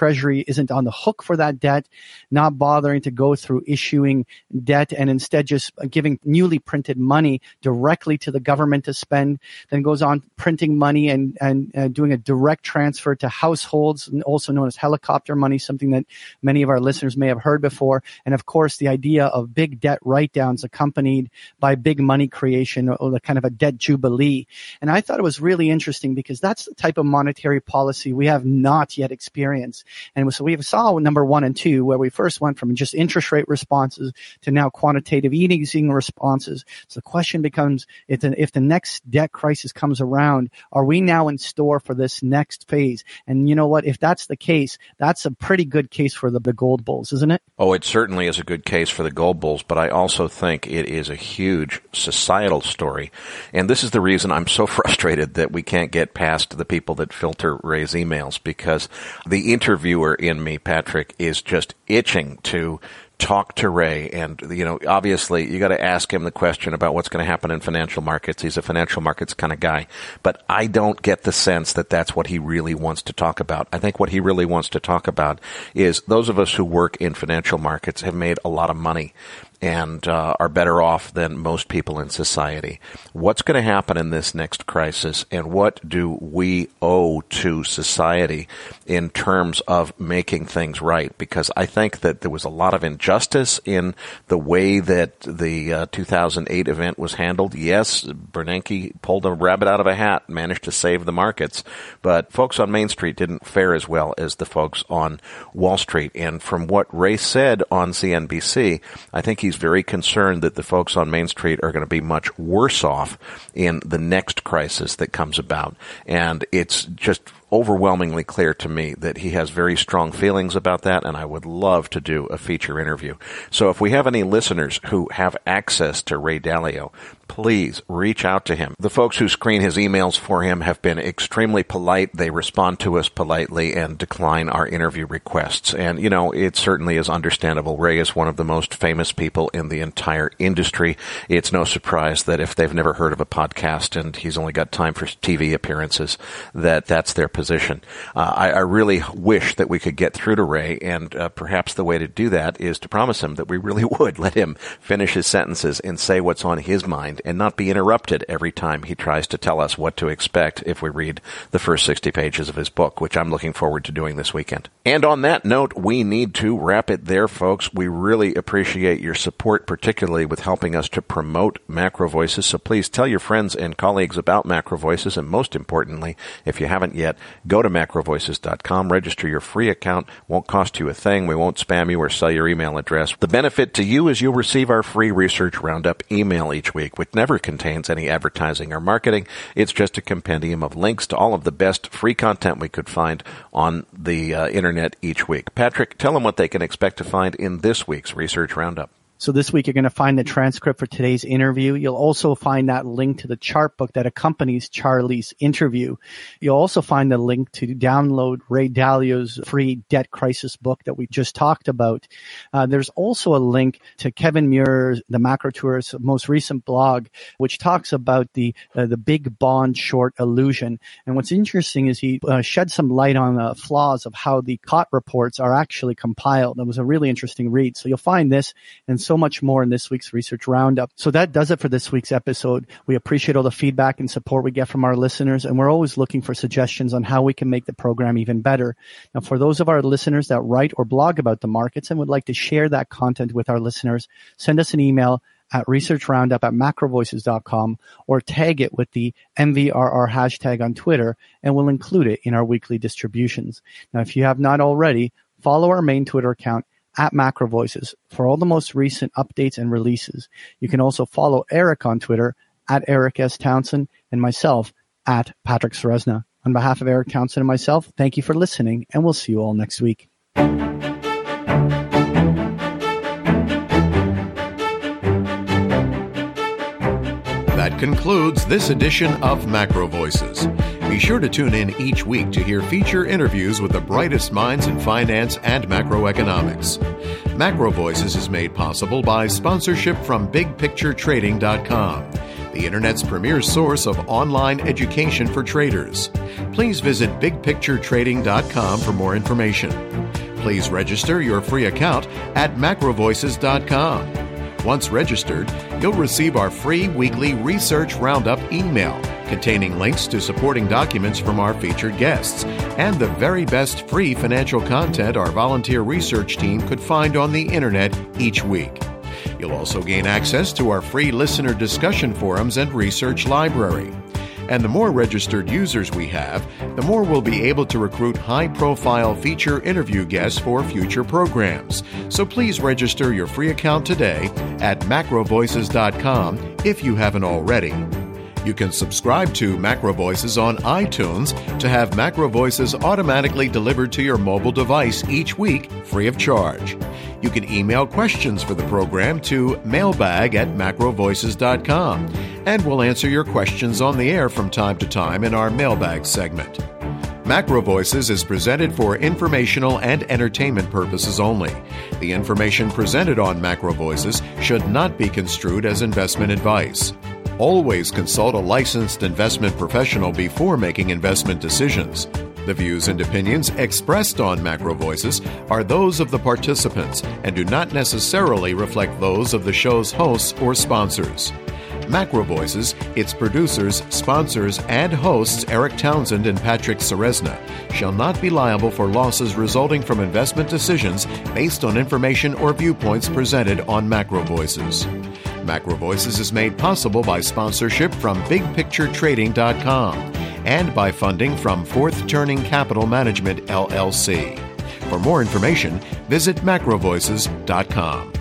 Treasury isn't on the hook for that debt, not bothering to go through issuing debt and instead just giving newly printed money directly to the government to spend, then goes on printing money and, and uh, doing a direct transfer to households, also known as helicopter money, something that many of our listeners may have heard before. And of course, the idea of big debt write-downs accompanied by big money creation, or the kind of a debt jubilee. And I thought it was really interesting because that's the type of monetary policy we have not yet experienced. And so we saw number one and two, where we first went from just interest rate responses to now quantitative easing responses. So the question becomes, if the, if the next debt crisis comes around, are we now in store for this next phase? And you know what? If that's the case, that's a pretty good case for the, the gold bulls, isn't it?
Oh, it certainly is a good case for the gold bulls, but I also think it is a huge societal story. And this is the reason I'm so frustrated that we can't get past the people that filter Ray's emails, because the interviewer in me, Patrick, is just itching to talk to Ray. And, you know, obviously you got to ask him the question about what's going to happen in financial markets. He's a financial markets kind of guy, but I don't get the sense that that's what he really wants to talk about. I think what he really wants to talk about is those of us who work in financial markets have made a lot of money and uh, are better off than most people in society. What's going to happen in this next crisis, and what do we owe to society in terms of making things right? Because I think that there was a lot of injustice in the way that the uh, two thousand eight event was handled. Yes, Bernanke pulled a rabbit out of a hat, managed to save the markets, but folks on Main Street didn't fare as well as the folks on Wall Street. And from what Ray said on C N B C, I think he He's very concerned that the folks on Main Street are going to be much worse off in the next crisis that comes about. And it's just overwhelmingly clear to me that he has very strong feelings about that, and I would love to do a feature interview. So if we have any listeners who have access to Ray Dalio, please reach out to him. The folks who screen his emails for him have been extremely polite. They respond to us politely and decline our interview requests. And, you know, it certainly is understandable. Ray is one of the most famous people in the entire industry. It's no surprise that if they've never heard of a podcast and he's only got time for T V appearances, that that's their position. Uh, I, I really wish that we could get through to Ray, and uh, perhaps the way to do that is to promise him that we really would let him finish his sentences and say what's on his mind and not be interrupted every time he tries to tell us what to expect if we read the first sixty pages of his book, which I'm looking forward to doing this weekend. And on that note, we need to wrap it there, folks. We really appreciate your support, particularly with helping us to promote Macro Voices. So please tell your friends and colleagues about Macro Voices, and most importantly, if you haven't yet, go to macro voices dot com, register your free account. Won't cost you a thing. We won't spam you or sell your email address. The benefit to you is you'll receive our free Research Roundup email each week, which never contains any advertising or marketing. It's just a compendium of links to all of the best free content we could find on the uh, internet each week. Patrick, tell them what they can expect to find in this week's Research Roundup.
So this week, you're going to find the transcript for today's interview. You'll also find that link to the chart book that accompanies Charlie's interview. You'll also find the link to download Ray Dalio's free debt crisis book that we just talked about. Uh, there's also a link to Kevin Muir's, the Macro Tourist's most recent blog, which talks about the uh, the big bond short illusion. And what's interesting is he uh, shed some light on the flaws of how the C O T reports are actually compiled. It was a really interesting read. So you'll find this and so much more in this week's Research Roundup. So that does it for this week's episode. We appreciate all the feedback and support we get from our listeners, and we're always looking for suggestions on how we can make the program even better. Now, for those of our listeners that write or blog about the markets and would like to share that content with our listeners, send us an email at research roundup at macro voices dot com or tag it with the M V R R hashtag on Twitter, and we'll include it in our weekly distributions. Now, if you have not already, follow our main Twitter account at Macro Voices for all the most recent updates and releases. You can also follow Eric on Twitter at Eric S. Townsend and myself at Patrick Ceresna. On behalf of Eric Townsend and myself, thank you for listening, and we'll see you all next week.
That concludes this edition of Macro Voices. Be sure to tune in each week to hear feature interviews with the brightest minds in finance and macroeconomics. Macro Voices is made possible by sponsorship from big picture trading dot com. the Internet's premier source of online education for traders. Please visit big picture trading dot com for more information. Please register your free account at macro voices dot com. Once registered, you'll receive our free weekly Research Roundup email containing links to supporting documents from our featured guests and the very best free financial content our volunteer research team could find on the Internet each week. You'll also gain access to our free listener discussion forums and research library. And the more registered users we have, the more we'll be able to recruit high-profile feature interview guests for future programs. So please register your free account today at macro voices dot com if you haven't already. You can subscribe to Macro Voices on iTunes to have Macro Voices automatically delivered to your mobile device each week free of charge. You can email questions for the program to mailbag at macro voices dot com, and we'll answer your questions on the air from time to time in our mailbag segment. Macro Voices is presented for informational and entertainment purposes only. The information presented on Macro Voices should not be construed as investment advice. Always consult a licensed investment professional before making investment decisions. The views and opinions expressed on Macro Voices are those of the participants and do not necessarily reflect those of the show's hosts or sponsors. Macro Voices, its producers, sponsors, and hosts Eric Townsend and Patrick Ceresna shall not be liable for losses resulting from investment decisions based on information or viewpoints presented on Macro Voices. Macro Voices is made possible by sponsorship from big picture trading dot com and by funding from Fourth Turning Capital Management, L L C. For more information, visit macro voices dot com.